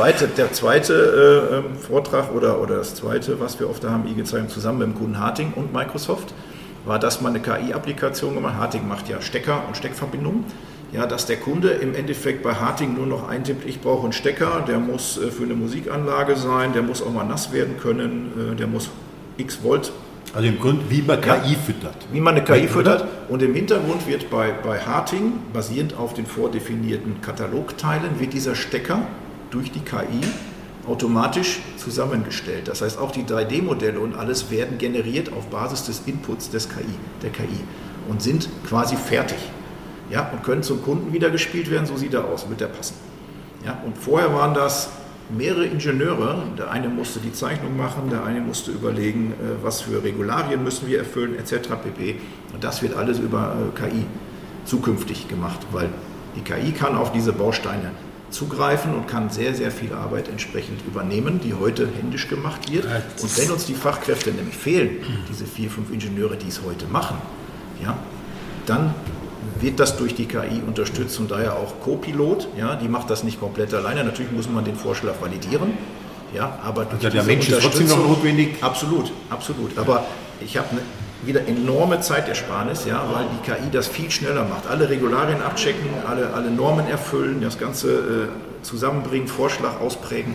zweite Vortrag oder das zweite, was wir auf der HMI gezeigt haben, zusammen mit dem Kunden Harting und Microsoft, war, dass man eine KI-Applikation gemacht hat. Harting macht ja Stecker und Steckverbindungen. Ja, dass der Kunde im Endeffekt bei Harting nur noch eintippt, ich brauche einen Stecker, der muss für eine Musikanlage sein, der muss auch mal nass werden können, der muss x Volt.
Also im Grunde, wie man KI füttert.
Wie man eine KI füttert. Und im Hintergrund wird bei Harting, basierend auf den vordefinierten Katalogteilen, wird dieser Stecker durch die KI automatisch zusammengestellt. Das heißt, auch die 3D-Modelle und alles werden generiert auf Basis des Inputs der KI und sind quasi fertig. Ja, und können zum Kunden wieder gespielt werden, so sieht er aus, wird der passen. Ja, und vorher waren das mehrere Ingenieure, der eine musste die Zeichnung machen, der eine musste überlegen, was für Regularien müssen wir erfüllen, etc. pp. Und das wird alles über KI zukünftig gemacht, weil die KI kann auf diese Bausteine zugreifen und kann sehr, sehr viel Arbeit entsprechend übernehmen, die heute händisch gemacht wird. Und wenn uns die Fachkräfte nämlich fehlen, diese 4, 5 Ingenieure, die es heute machen, ja, dann wird das durch die KI unterstützt und daher auch Co-Pilot, ja, die macht das nicht komplett alleine. Natürlich muss man den Vorschlag validieren, ja, aber durch
Also der Mensch ist trotzdem noch notwendig.
Absolut. Aber ich habe wieder enorme Zeitersparnis, ja, weil die KI das viel schneller macht. Alle Regularien abchecken, alle Normen erfüllen, das Ganze zusammenbringen, Vorschlag ausprägen.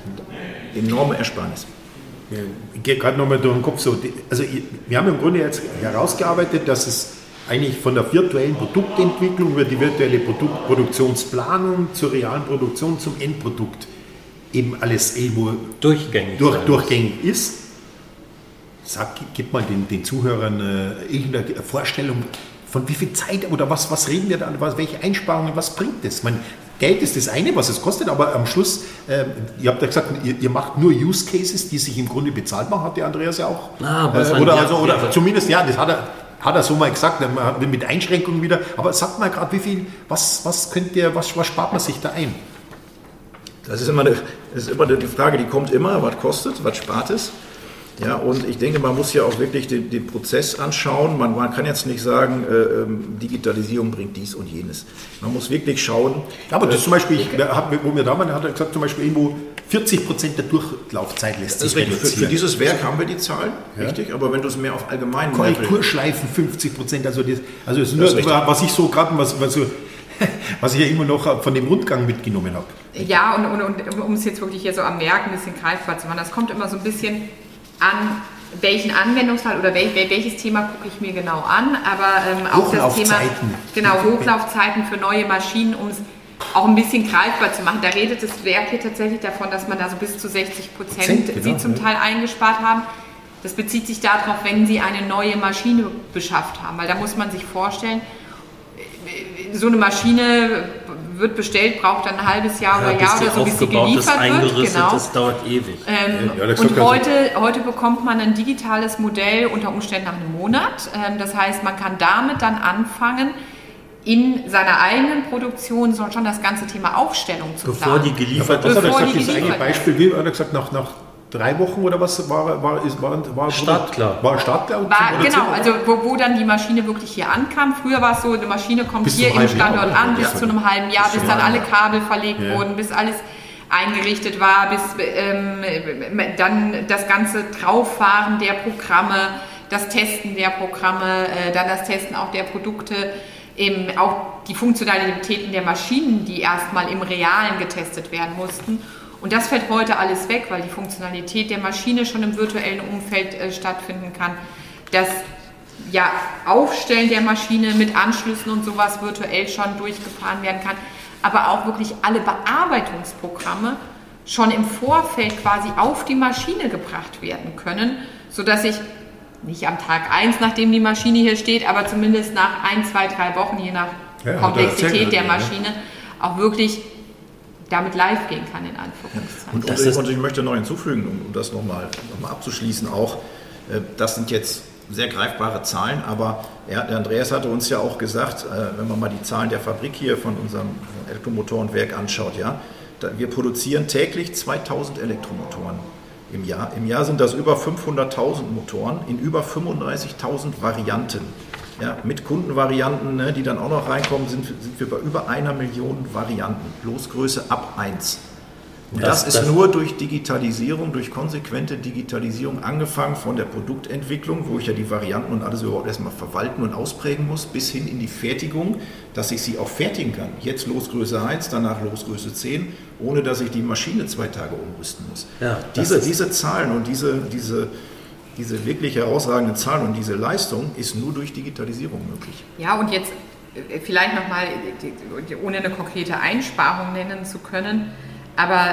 Enorme Ersparnis.
Ich gehe gerade nochmal durch den Kopf. Also wir haben im Grunde jetzt herausgearbeitet, dass es eigentlich von der virtuellen Produktentwicklung über die virtuelle Produktionsplanung zur realen Produktion zum Endprodukt eben alles irgendwo durchgängig ist. Gib mal den Zuhörern irgendeine Vorstellung, von wie viel Zeit oder was reden wir da, welche Einsparungen, was bringt das? Geld ist das eine, was es kostet, aber am Schluss, ihr habt ja gesagt, ihr macht nur Use Cases, die sich im Grunde bezahlt machen, hat der Andreas ja auch. Oder zumindest, ja, das hat er so mal gesagt, mit Einschränkungen wieder. Aber sagt mal gerade, wie viel, was spart man sich da ein?
Das ist immer die Frage, die kommt immer, was kostet, was spart es? Ja, und ich denke, man muss ja auch wirklich den Prozess anschauen. Man kann jetzt nicht sagen, Digitalisierung bringt dies und jenes. Man muss wirklich schauen.
Ja, aber das zum Beispiel, wo wir da waren, hat er gesagt, zum Beispiel irgendwo 40% der Durchlaufzeit lässt sich reduzieren.
Für dieses Werk haben wir die Zahlen, richtig, aber wenn du es mehr auf allgemeinen
Korrekturschleifen 50%, also das ist nur, was ich so gerade, was ich ja immer noch von dem Rundgang mitgenommen habe.
Ja, und um es jetzt wirklich hier so am Werk ein bisschen greifbar zu machen, das kommt immer so ein bisschen an, welchen Anwendungsfall oder welches Thema gucke ich mir genau an, aber auch das Thema Hochlaufzeiten für neue Maschinen, um es auch ein bisschen greifbar zu machen. Da redet das Werk hier tatsächlich davon, dass man da so bis zu 60% sie zum Teil eingespart haben. Das bezieht sich darauf, wenn sie eine neue Maschine beschafft haben, weil da muss man sich vorstellen, so eine Maschine wird bestellt, braucht dann ein halbes Jahr oder Jahr oder so, bis sie geliefert wird. Genau.
Das dauert ewig.
Und heute bekommt man ein digitales Modell unter Umständen nach einem Monat. Das heißt, man kann damit dann anfangen, in seiner eigenen Produktion schon das ganze Thema Aufstellung zu planen.
Bevor die geliefert wird.
Das eine Beispiel, wie hat er gesagt, nach 3 Wochen oder was war
startklar.
Genau, also wo dann die Maschine wirklich hier ankam. Früher war es so, eine Maschine kommt bis hier im Standort an, bis zu einem halben Jahr, bis dann alle Kabel verlegt wurden, bis alles eingerichtet war, bis dann das ganze Drauffahren der Programme, das Testen der Programme, dann das Testen auch der Produkte, eben auch die Funktionalitäten der Maschinen, die erstmal im Realen getestet werden mussten. Und das fällt heute alles weg, weil die Funktionalität der Maschine schon im virtuellen Umfeld stattfinden kann. Das Aufstellen der Maschine mit Anschlüssen und sowas virtuell schon durchgefahren werden kann. Aber auch wirklich alle Bearbeitungsprogramme schon im Vorfeld quasi auf die Maschine gebracht werden können, sodass ich nicht am Tag 1, nachdem die Maschine hier steht, aber zumindest nach 1, 2, 3 Wochen, je nach Komplexität der Maschine, auch wirklich damit live gehen kann, in Anführungszeichen.
Und ich möchte noch hinzufügen, um das nochmal abzuschließen, auch, das sind jetzt sehr greifbare Zahlen, aber der Andreas hatte uns ja auch gesagt, wenn man mal die Zahlen der Fabrik hier von unserem Elektromotorenwerk anschaut, wir produzieren täglich 2000 Elektromotoren im Jahr. Im Jahr sind das über 500.000 Motoren in über 35.000 Varianten. Ja, mit Kundenvarianten, ne, die dann auch noch reinkommen, sind wir bei über 1 Million Varianten. Losgröße ab 1. Und das ist nur durch Digitalisierung, durch konsequente Digitalisierung, angefangen von der Produktentwicklung, wo ich ja die Varianten und alles überhaupt erstmal verwalten und ausprägen muss, bis hin in die Fertigung, dass ich sie auch fertigen kann. Jetzt Losgröße 1, danach Losgröße 10, ohne dass ich die Maschine 2 Tage umrüsten muss. Ja, diese Zahlen und diese wirklich herausragenden Zahlen und diese Leistung ist nur durch Digitalisierung möglich.
Ja, und jetzt vielleicht nochmal, ohne eine konkrete Einsparung nennen zu können, aber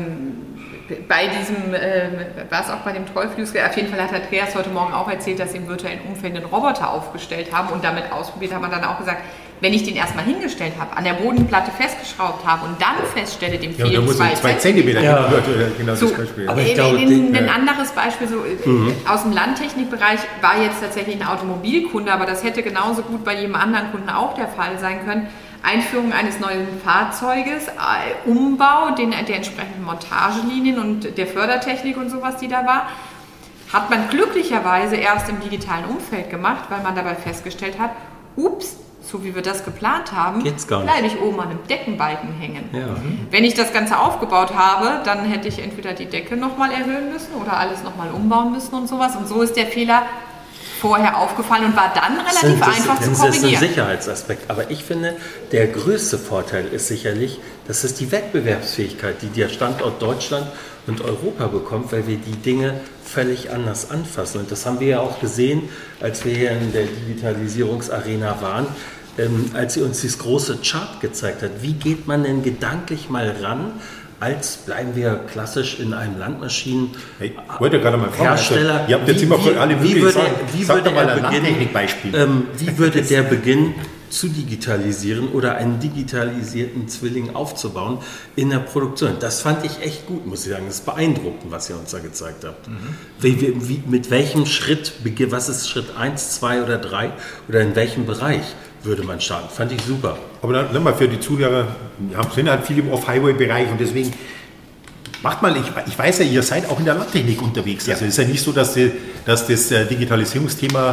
bei diesem, war es auch bei dem Trollflügel, auf jeden Fall hat Andreas heute Morgen auch erzählt, dass sie im virtuellen Umfeld einen Roboter aufgestellt haben und damit ausprobiert haben, dann auch gesagt, wenn ich den erstmal hingestellt habe, an der Bodenplatte festgeschraubt habe und dann feststelle, dem fehlen 2 Zentimeter.
Ja.
Genau so, das Beispiel. Aber ich glaube, ein anderes Beispiel so, aus dem Landtechnikbereich war jetzt tatsächlich ein Automobilkunde, aber das hätte genauso gut bei jedem anderen Kunden auch der Fall sein können. Einführung eines neuen Fahrzeuges, Umbau der entsprechenden Montagelinien und der Fördertechnik und sowas, die da war, hat man glücklicherweise erst im digitalen Umfeld gemacht, weil man dabei festgestellt hat, ups, so wie wir das geplant haben, bleibe ich oben an einem Deckenbalken hängen. Ja. Wenn ich das Ganze aufgebaut habe, dann hätte ich entweder die Decke nochmal erhöhen müssen oder alles nochmal umbauen müssen und sowas. Und so ist der Fehler vorher aufgefallen und war dann relativ einfach zu korrigieren.
Das ist ein Sicherheitsaspekt. Aber ich finde, der größte Vorteil ist sicherlich, dass es die Wettbewerbsfähigkeit, die der Standort Deutschland und Europa bekommt, weil wir die Dinge völlig anders anfassen. Und das haben wir ja auch gesehen, als wir hier in der Digitalisierungsarena waren, als sie uns dieses große Chart gezeigt hat. Wie geht man denn gedanklich mal ran, als bleiben wir klassisch in einem Landmaschinenhersteller.
Ich wollte gerade mal fragen, ihr habt jetzt immer von alle möglichen Sachen. Sag doch mal ein Landtechnikbeispiel.
Wie würde der beginnen zu digitalisieren oder einen digitalisierten Zwilling aufzubauen in der Produktion? Das fand ich echt gut, muss ich sagen. Das ist beeindruckend, was ihr uns da gezeigt habt. Mit welchem Schritt, was ist Schritt 1, 2 oder 3 oder in welchem Bereich würde man starten? Fand ich super.
Aber dann mal für die Zuhörer, wir sind halt viel im Off-Highway-Bereich und deswegen macht mal, ich weiß ja, ihr seid auch in der Landtechnik unterwegs. Ja. Also es ist ja nicht so, dass das Digitalisierungsthema,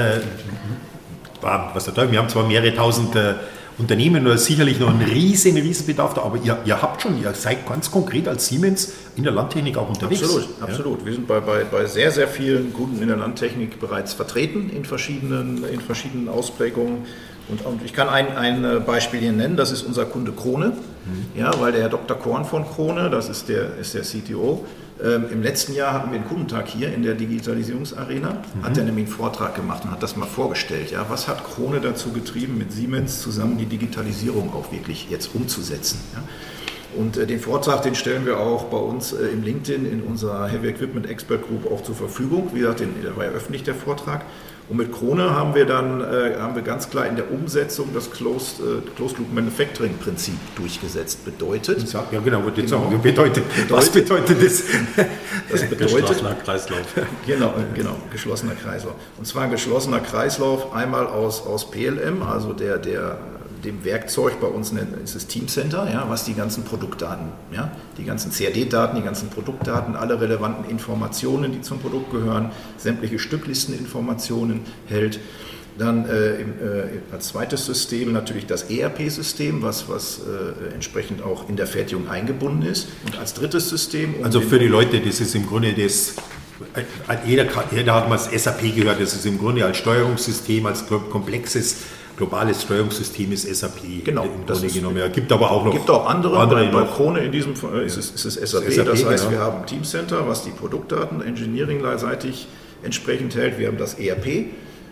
wir haben zwar mehrere tausend Unternehmen, da ist sicherlich noch ein riesen Bedarf da, aber ihr seid ganz konkret als Siemens in der Landtechnik auch unterwegs.
Absolut. Wir sind bei sehr, sehr vielen Kunden in der Landtechnik bereits vertreten in verschiedenen Ausprägungen. Und ich kann ein Beispiel hier nennen, das ist unser Kunde Krone, weil der Herr Dr. Korn von Krone, das ist der CTO, im letzten Jahr hatten wir einen Kundentag hier in der Digitalisierungsarena, hat er nämlich einen Vortrag gemacht und hat das mal vorgestellt. Ja, was hat Krone dazu getrieben, mit Siemens zusammen die Digitalisierung auch wirklich jetzt umzusetzen? Ja? Und den Vortrag, den stellen wir auch bei uns im LinkedIn in unserer Heavy Equipment Expert Group auch zur Verfügung. Wie gesagt, der war ja öffentlich, der Vortrag. Und mit Krone haben wir ganz klar in der Umsetzung das Closed Loop Manufacturing Prinzip durchgesetzt. Bedeutet.
Ja, genau, was bedeutet das?
Das bedeutet
geschlossener Kreislauf.
Genau, geschlossener Kreislauf. Und zwar ein geschlossener Kreislauf einmal aus PLM, also dem Werkzeug, bei uns ist es Teamcenter, was die ganzen Produktdaten, die ganzen CAD-Daten, die ganzen Produktdaten, alle relevanten Informationen, die zum Produkt gehören, sämtliche Stücklisteninformationen hält. Dann als zweites System natürlich das ERP-System, was entsprechend auch in der Fertigung eingebunden ist. Und als drittes System...
Also für die Leute, das ist im Grunde jeder hat mal das SAP gehört, das ist im Grunde als Steuerungssystem, als komplexes globales Steuerungssystem ist SAP.
Genau.
Das gibt aber auch noch.
Gibt auch andere. Bei Krone in diesem Fall ist es SAP. Das heißt, wir haben Teamcenter, was die Produktdaten engineering-seitig entsprechend hält. Wir haben das ERP,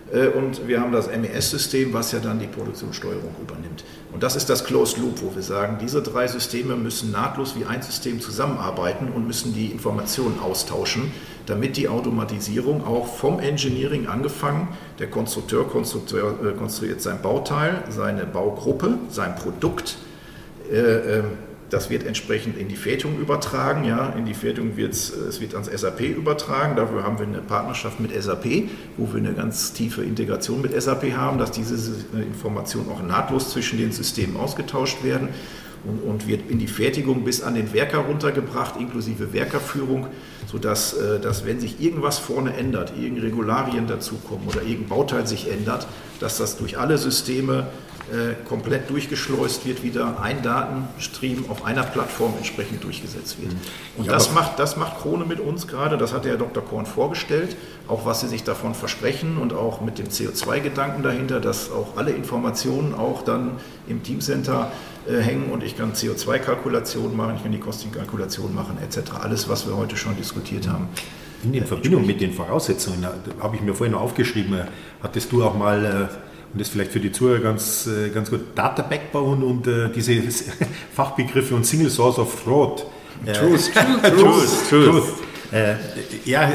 und wir haben das MES-System, was ja dann die Produktionssteuerung übernimmt. Und das ist das Closed Loop, wo wir sagen, diese 3 Systeme müssen nahtlos wie ein System zusammenarbeiten und müssen die Informationen austauschen, damit die Automatisierung auch vom Engineering angefangen, der Konstrukteur konstruiert sein Bauteil, seine Baugruppe, sein Produkt, das wird entsprechend in die Fertigung übertragen. Ja, in die Fertigung es wird ans SAP übertragen. Dafür haben wir eine Partnerschaft mit SAP, wo wir eine ganz tiefe Integration mit SAP haben, dass diese Informationen auch nahtlos zwischen den Systemen ausgetauscht werden und wird in die Fertigung bis an den Werker runtergebracht, inklusive Werkerführung, sodass dass wenn sich irgendwas vorne ändert, irgendeine Regularien dazukommen oder irgendein Bauteil sich ändert, dass das durch alle Systeme komplett durchgeschleust wird, wieder ein Datenstream auf einer Plattform entsprechend durchgesetzt wird. Und das macht Krone mit uns gerade, das hat der Herr Dr. Korn vorgestellt, auch was sie sich davon versprechen und auch mit dem CO2-Gedanken dahinter, dass auch alle Informationen auch dann im Teamcenter hängen und ich kann CO2-Kalkulationen machen, ich kann die Kostenkalkulation machen etc. Alles, was wir heute schon diskutiert haben.
In Verbindung mit den Voraussetzungen, habe ich mir vorhin noch aufgeschrieben, hattest du auch mal, und das vielleicht für die Zuhörer ganz gut, Data Backbone und diese Fachbegriffe und Single Source of Fraud. Truth. Ja,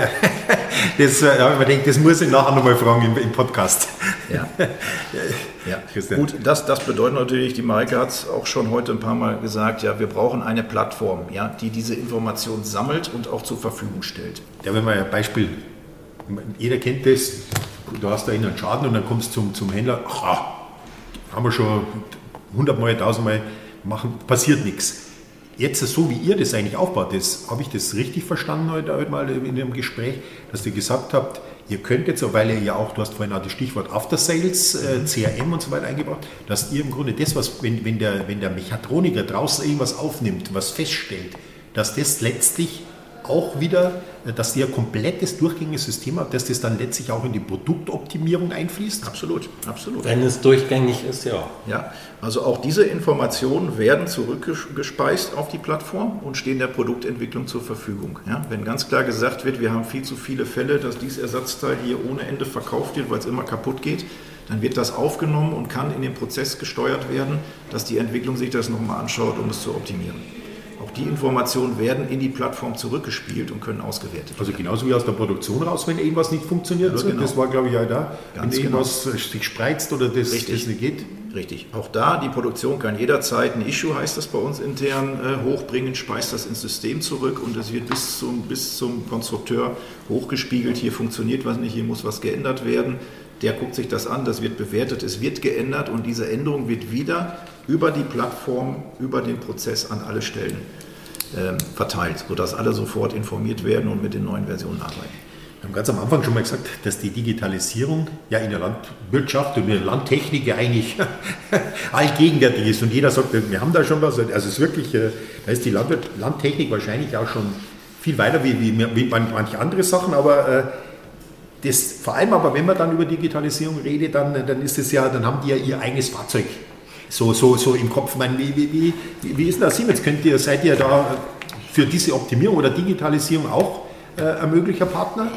das muss ich nachher nochmal fragen im Podcast.
Ja. Gut, das bedeutet natürlich, die Mareike hat es auch schon heute ein paar Mal gesagt, ja, wir brauchen eine Plattform, ja, die diese Information sammelt und auch zur Verfügung stellt.
Ja, wenn man ein Beispiel, jeder kennt das, du hast da einen Schaden und dann kommst du zum Händler, haben wir schon 100 Mal, 1000 Mal, passiert nichts. Jetzt, so wie ihr das eigentlich aufbaut, habe ich das richtig verstanden heute mal in dem Gespräch, dass ihr gesagt habt, ihr könnt jetzt, weil ihr ja auch, du hast vorhin auch das Stichwort After Sales, CRM und so weiter eingebaut, dass ihr im Grunde das, was, wenn der Mechatroniker draußen irgendwas aufnimmt, was feststellt, dass das letztlich auch wieder, dass ihr ein komplettes durchgängiges System habt, dass das dann letztlich auch in die Produktoptimierung einfließt?
Absolut.
Wenn es durchgängig ist, ja.
Ja, also auch diese Informationen werden zurückgespeist auf die Plattform und stehen der Produktentwicklung zur Verfügung. Ja, wenn ganz klar gesagt wird, wir haben viel zu viele Fälle, dass dieses Ersatzteil hier ohne Ende verkauft wird, weil es immer kaputt geht, dann wird das aufgenommen und kann in den Prozess gesteuert werden, dass die Entwicklung sich das nochmal anschaut, um es zu optimieren. Auch die Informationen werden in die Plattform zurückgespielt und können ausgewertet werden.
Also genauso wie aus der Produktion raus, wenn irgendwas nicht funktioniert. Ja, genau. Das war, glaube ich, ja da. Wenn irgendwas sich spreizt oder das nicht geht.
Richtig. Auch da, die Produktion kann jederzeit ein Issue, heißt das bei uns intern, hochbringen, speist das ins System zurück und es wird bis zum Konstrukteur hochgespiegelt. Hier funktioniert was nicht, hier muss was geändert werden. Der guckt sich das an, das wird bewertet, es wird geändert und diese Änderung wird wieder über die Plattform, über den Prozess an alle Stellen verteilt, sodass alle sofort informiert werden und mit den neuen Versionen arbeiten.
Wir haben ganz am Anfang schon mal gesagt, dass die Digitalisierung ja in der Landwirtschaft und in der Landtechnik ja eigentlich allgegenwärtig ist und jeder sagt, wir haben da schon was, also es ist wirklich, da ist die Landtechnik wahrscheinlich auch schon viel weiter wie manche andere Sachen, aber das, vor allem aber, wenn man dann über Digitalisierung redet, dann ist es ja, dann haben die ja ihr eigenes Fahrzeug so im Kopf. Ich meine, wie ist denn das Siemens? Seid ihr da für diese Optimierung oder Digitalisierung auch ein möglicher Partner?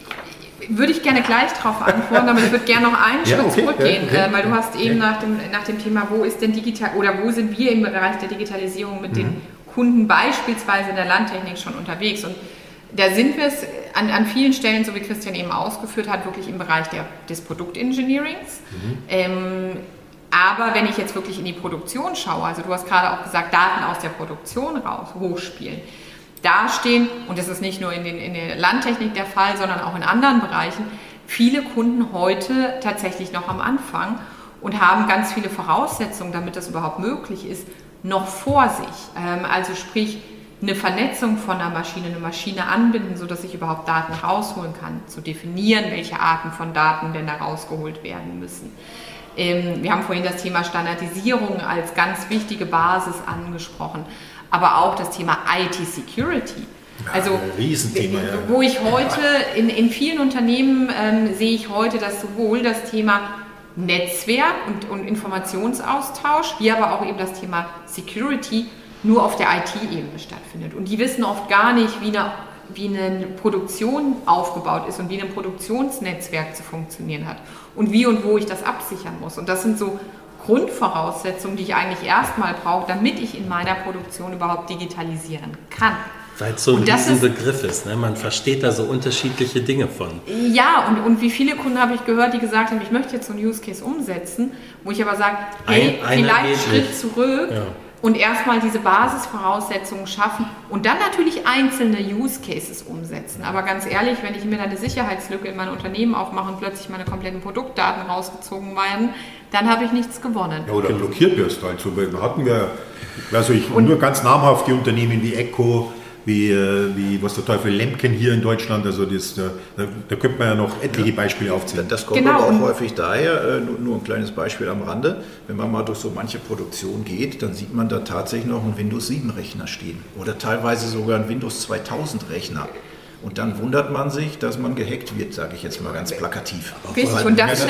Würde ich gerne gleich darauf antworten, aber ich würde gerne noch einen Schritt zurückgehen, weil du hast eben nach dem Thema, wo ist denn digital oder wo sind wir im Bereich der Digitalisierung mit den Kunden beispielsweise in der Landtechnik schon unterwegs, und da sind wir es an vielen Stellen, so wie Christian eben ausgeführt hat, wirklich im Bereich des Produktengineerings. Aber wenn ich jetzt wirklich in die Produktion schaue, also du hast gerade auch gesagt, Daten aus der Produktion hochspielen, da stehen, und das ist nicht nur in der Landtechnik der Fall, sondern auch in anderen Bereichen, viele Kunden heute tatsächlich noch am Anfang und haben ganz viele Voraussetzungen, damit das überhaupt möglich ist, noch vor sich. Also sprich, eine Vernetzung von einer Maschine, eine Maschine anbinden, sodass ich überhaupt Daten rausholen kann, zu definieren, welche Arten von Daten denn da rausgeholt werden müssen. Wir haben vorhin das Thema Standardisierung als ganz wichtige Basis angesprochen, aber auch das Thema IT-Security. Also,
Riesenthema, ja.
Wo ich heute, in vielen Unternehmen sehe ich heute, dass sowohl das Thema Netzwerk und Informationsaustausch, wie aber auch eben das Thema Security nur auf der IT-Ebene stattfindet. Und die wissen oft gar nicht, wie eine eine Produktion aufgebaut ist und wie ein Produktionsnetzwerk zu funktionieren hat und wie und wo ich das absichern muss. Und das sind so Grundvoraussetzungen, die ich eigentlich erstmal brauche, damit ich in meiner Produktion überhaupt digitalisieren kann.
Weil es so ein Riesenbegriff ist, ne? Man versteht da so unterschiedliche Dinge von.
Ja, und wie viele Kunden habe ich gehört, die gesagt haben, ich möchte jetzt so einen Use Case umsetzen, wo ich aber sage, hey, vielleicht Schritt zurück und erstmal diese Basisvoraussetzungen schaffen und dann natürlich einzelne Use Cases umsetzen. Aber ganz ehrlich, wenn ich mir da eine Sicherheitslücke in mein Unternehmen aufmache und plötzlich meine kompletten Produktdaten rausgezogen werden, dann habe ich nichts gewonnen.
Ja, oder blockiert wirst du halt so. Da hatten wir, nur ganz namhaft die Unternehmen wie Echo, wie was der Teufel, Lemken hier in Deutschland, also da könnte man ja noch etliche Beispiele aufzählen.
Das kommt aber auch häufig daher, nur ein kleines Beispiel am Rande, wenn man mal durch so manche Produktion geht, dann sieht man da tatsächlich noch einen Windows 7 Rechner stehen oder teilweise sogar einen Windows 2000 Rechner. Und dann wundert man sich, dass man gehackt wird, sage ich jetzt mal ganz plakativ.
Richtig, und das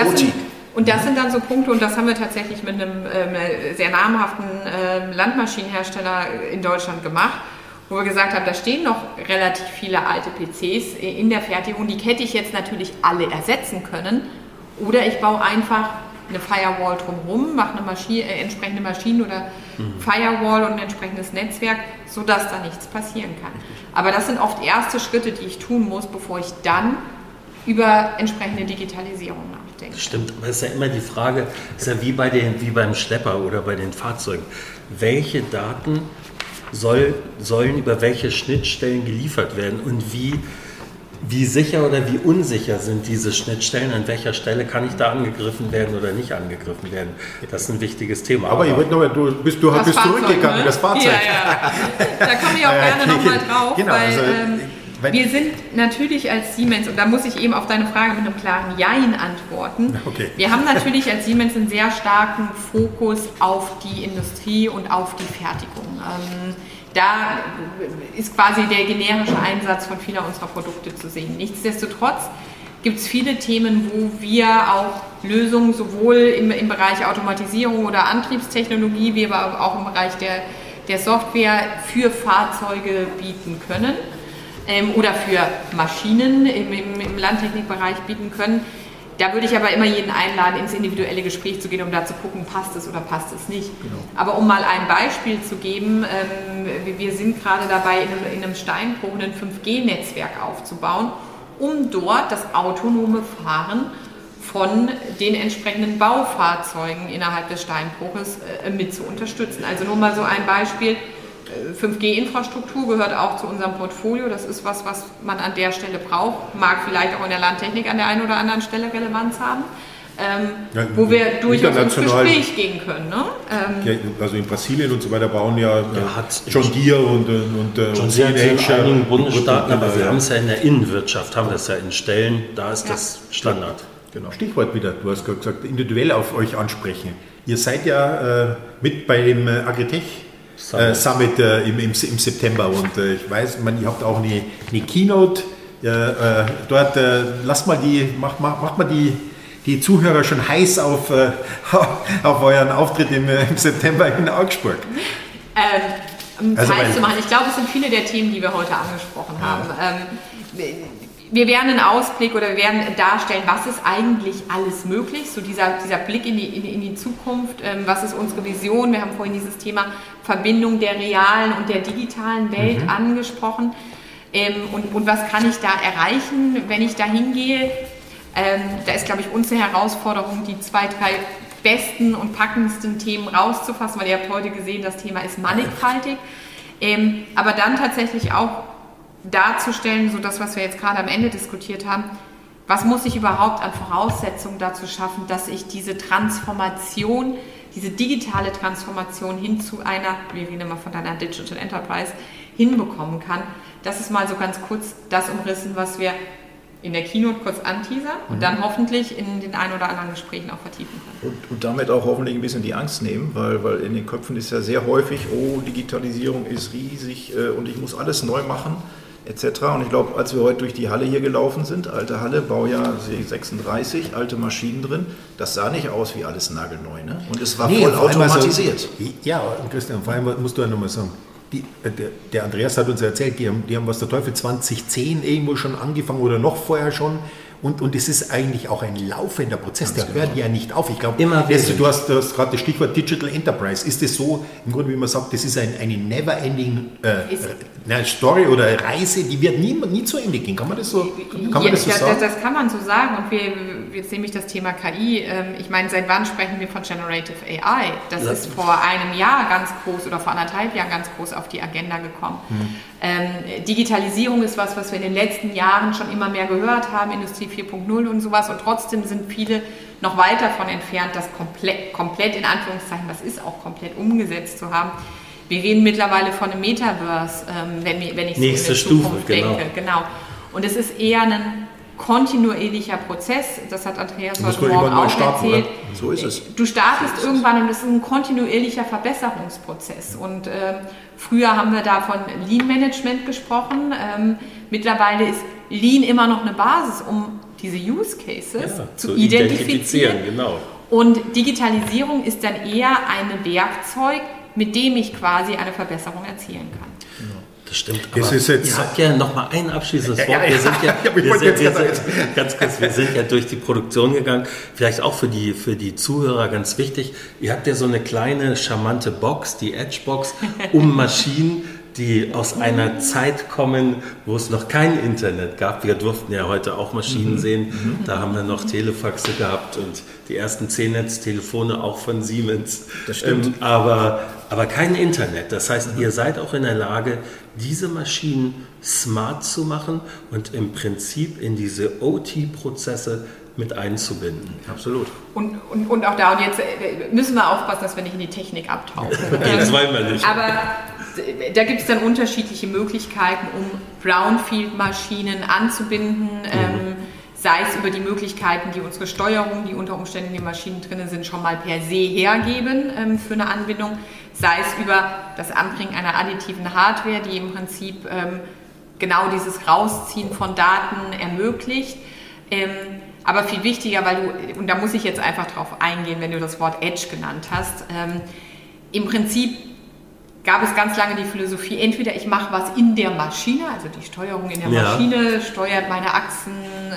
sind dann so Punkte, und das haben wir tatsächlich mit einem sehr namhaften Landmaschinenhersteller in Deutschland gemacht, wo wir gesagt haben, da stehen noch relativ viele alte PCs in der Fertigung, die hätte ich jetzt natürlich alle ersetzen können. Oder ich baue einfach eine Firewall drumherum, mache eine entsprechende Maschine oder Firewall und ein entsprechendes Netzwerk, sodass da nichts passieren kann. Aber das sind oft erste Schritte, die ich tun muss, bevor ich dann über entsprechende Digitalisierung nachdenke.
Stimmt, aber es ist ja immer die Frage, ist ja wie beim Schlepper oder bei den Fahrzeugen, welche Daten sollen über welche Schnittstellen geliefert werden und wie sicher oder wie unsicher sind diese Schnittstellen, an welcher Stelle kann ich da angegriffen werden oder nicht angegriffen werden. Das ist ein wichtiges Thema.
Aber ich wollte noch mal, du bist zurückgegangen, ne? Das Fahrzeug.
Ja. Da komme ich auch gerne nochmal drauf,
genau,
weil wir sind natürlich als Siemens, und da muss ich eben auf deine Frage mit einem klaren Jein antworten, wir haben natürlich als Siemens einen sehr starken Fokus auf die Industrie und auf die Fertigung. Da ist quasi der generische Einsatz von vieler unserer Produkte zu sehen. Nichtsdestotrotz gibt es viele Themen, wo wir auch Lösungen sowohl im Bereich Automatisierung oder Antriebstechnologie, wie aber auch im Bereich der Software für Fahrzeuge bieten können. Oder für Maschinen im Landtechnikbereich bieten können. Da würde ich aber immer jeden einladen, ins individuelle Gespräch zu gehen, um da zu gucken, passt es oder passt es nicht. Genau. Aber um mal ein Beispiel zu geben, wir sind gerade dabei, in einem Steinbruch ein 5G-Netzwerk aufzubauen, um dort das autonome Fahren von den entsprechenden Baufahrzeugen innerhalb des Steinbruches mit zu unterstützen. Also nur mal so ein Beispiel. 5G-Infrastruktur gehört auch zu unserem Portfolio. Das ist was man an der Stelle braucht. Mag vielleicht auch in der Landtechnik an der einen oder anderen Stelle Relevanz haben, wo wir durchaus ins Gespräch gehen können. Ne?
Also in Brasilien und so weiter bauen ja John Deere und
John Deere in einigen Bundesstaaten, aber wir haben es ja in der Innenwirtschaft, haben wir es ja in Stellen, da ist das Standard.
Genau. Stichwort wieder, du hast gerade gesagt, individuell auf euch ansprechen. Ihr seid ja mit bei dem Agritech Summit im September und ich weiß, ihr habt auch eine Keynote. Dort macht mal die Zuhörer schon heiß auf euren Auftritt im September in Augsburg.
Heiß zu machen. Ich glaube, es sind viele der Themen, die wir heute angesprochen haben. Wir werden einen Ausblick oder wir werden darstellen, was ist eigentlich alles möglich, so dieser Blick in die Zukunft, was ist unsere Vision. Wir haben vorhin dieses Thema Verbindung der realen und der digitalen Welt angesprochen. Und was kann ich da erreichen, wenn ich da hingehe? Da ist, glaube ich, unsere Herausforderung, die 2, 3 besten und packendsten Themen rauszufassen, weil ihr habt heute gesehen, das Thema ist mannigfaltig. Aber dann tatsächlich auch darzustellen, so das, was wir jetzt gerade am Ende diskutiert haben, was muss ich überhaupt an Voraussetzungen dazu schaffen, dass ich diese Transformation, diese digitale Transformation hin zu einer, wir reden immer von einer Digital Enterprise, hinbekommen kann. Das ist mal so ganz kurz das umrissen, was wir in der Keynote kurz anteasern und dann hoffentlich in den ein oder anderen Gesprächen auch vertiefen können.
Und damit auch hoffentlich ein bisschen die Angst nehmen, weil in den Köpfen ist ja sehr häufig, Digitalisierung ist riesig und ich muss alles neu machen, etc. Und ich glaube, als wir heute durch die Halle hier gelaufen sind, alte Halle, Baujahr 36, alte Maschinen drin, das sah nicht aus wie alles nagelneu. Ne? Und es war voll automatisiert.
Ja, Christian, vor allem musst du ja nochmal sagen, der Andreas hat uns erzählt, die haben was der Teufel 2010 irgendwo schon angefangen oder noch vorher schon. Und es ist eigentlich auch ein laufender Prozess, der hört ja nicht auf. Ich glaube, du hast gerade das Stichwort Digital Enterprise. Ist es so, im Grunde, wie man sagt, das ist eine never-ending Story oder Reise, die wird nie zu Ende gehen. Kann man das so sagen?
Das kann man so sagen. Und jetzt nehme ich das Thema KI. Ich meine, seit wann sprechen wir von Generative AI? Das ist vor einem Jahr ganz groß oder vor 1,5 Jahren ganz groß auf die Agenda gekommen. Digitalisierung ist was wir in den letzten Jahren schon immer mehr gehört haben, Industrie 4.0 und sowas, und trotzdem sind viele noch weit davon entfernt, das komplett in Anführungszeichen, das ist auch komplett umgesetzt zu haben. Wir reden mittlerweile von einem Metaverse, wenn ich so
nächste
in die Zukunft
Stufe,
denke. Genau. Und es ist eher ein kontinuierlicher Prozess, das hat Andreas heute Morgen auch erzählt.
So ist es.
Du startest irgendwann und es ist ein kontinuierlicher Verbesserungsprozess. Und früher haben wir da von Lean Management gesprochen. Mittlerweile ist Lean immer noch eine Basis, um diese Use Cases zu identifizieren.
Genau.
Und Digitalisierung ist dann eher ein Werkzeug, mit dem ich quasi eine Verbesserung erzielen kann.
Das stimmt,
aber
ihr habt ja noch mal ein abschließendes Wort. Wir sind ja durch die Produktion gegangen, vielleicht auch für die Zuhörer ganz wichtig. Ihr habt ja so eine kleine, charmante Box, die Edge-Box, um Maschinen, die aus einer Zeit kommen, wo es noch kein Internet gab. Wir durften ja heute auch Maschinen sehen. Da haben wir noch Telefaxe gehabt und die ersten C-Netz-Telefone auch von Siemens.
Das stimmt.
Aber kein Internet. Das heißt, ihr seid auch in der Lage, diese Maschinen smart zu machen und im Prinzip in diese OT-Prozesse mit einzubinden.
Absolut.
Und auch da, und jetzt müssen wir aufpassen, dass wir nicht in die Technik abtauchen.
Das wollen wir nicht.
Aber da gibt es dann unterschiedliche Möglichkeiten, um Brownfield-Maschinen anzubinden, sei es über die Möglichkeiten, die unsere Steuerung, die unter Umständen in den Maschinen drin sind, schon mal per se hergeben für eine Anbindung, sei es über das Anbringen einer additiven Hardware, die im Prinzip genau dieses Rausziehen von Daten ermöglicht. Aber viel wichtiger, und da muss ich jetzt einfach drauf eingehen, wenn du das Wort Edge genannt hast, im Prinzip gab es ganz lange die Philosophie, entweder ich mache was in der Maschine, also die Steuerung in der Maschine steuert meine Achsen,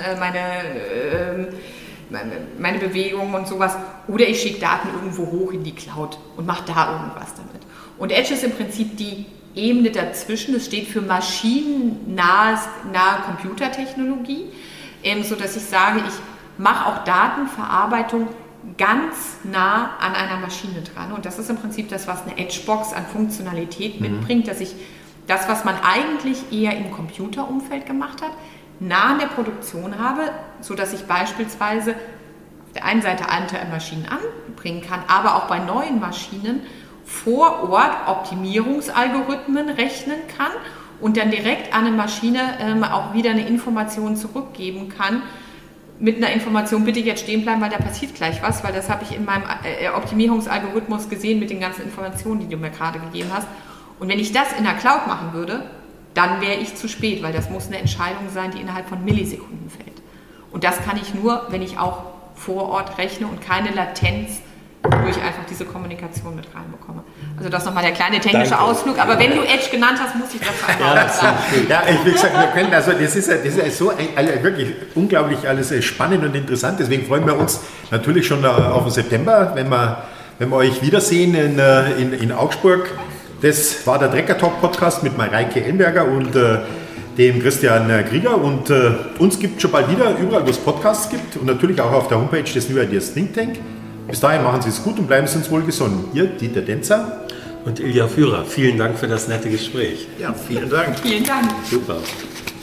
meine Bewegungen und sowas, oder ich schicke Daten irgendwo hoch in die Cloud und mache da irgendwas damit. Und Edge ist im Prinzip die Ebene dazwischen, das steht für maschinennahe Computertechnologie, sodass ich sage, ich mache auch Datenverarbeitung ganz nah an einer Maschine dran. Und das ist im Prinzip das, was eine Edgebox an Funktionalität mitbringt, dass ich das, was man eigentlich eher im Computerumfeld gemacht hat, nah an der Produktion habe, sodass ich beispielsweise auf der einen Seite alte Maschinen anbringen kann, aber auch bei neuen Maschinen vor Ort Optimierungsalgorithmen rechnen kann und dann direkt an eine Maschine auch wieder eine Information zurückgeben kann, mit einer Information, bitte jetzt stehen bleiben, weil da passiert gleich was, weil das habe ich in meinem Optimierungsalgorithmus gesehen mit den ganzen Informationen, die du mir gerade gegeben hast. Und wenn ich das in der Cloud machen würde, dann wäre ich zu spät, weil das muss eine Entscheidung sein, die innerhalb von Millisekunden fällt. Und das kann ich nur, wenn ich auch vor Ort rechne und keine Latenz durch einfach diese Kommunikation mit reinbekomme. Also das nochmal der kleine technische Ausflug, aber wenn du Edge genannt hast, muss ich das einfach sagen.
Ja, wie gesagt, wir können, also das ist ja so wirklich unglaublich alles spannend und interessant, deswegen freuen wir uns natürlich schon auf den September, wenn wir euch wiedersehen in Augsburg. Das war der Trecker Talk Podcast mit Mareike Ellenberger und dem Christian Krieger, und uns gibt es schon bald wieder überall, wo es Podcasts gibt, und natürlich auch auf der Homepage des New Ideas Think Tank. Bis dahin machen Sie es gut und bleiben Sie uns wohlgesonnen. Ihr, Dieter Denzer
und Ilja Führer. Vielen Dank für das nette Gespräch.
Ja, vielen Dank.
Vielen Dank.
Super.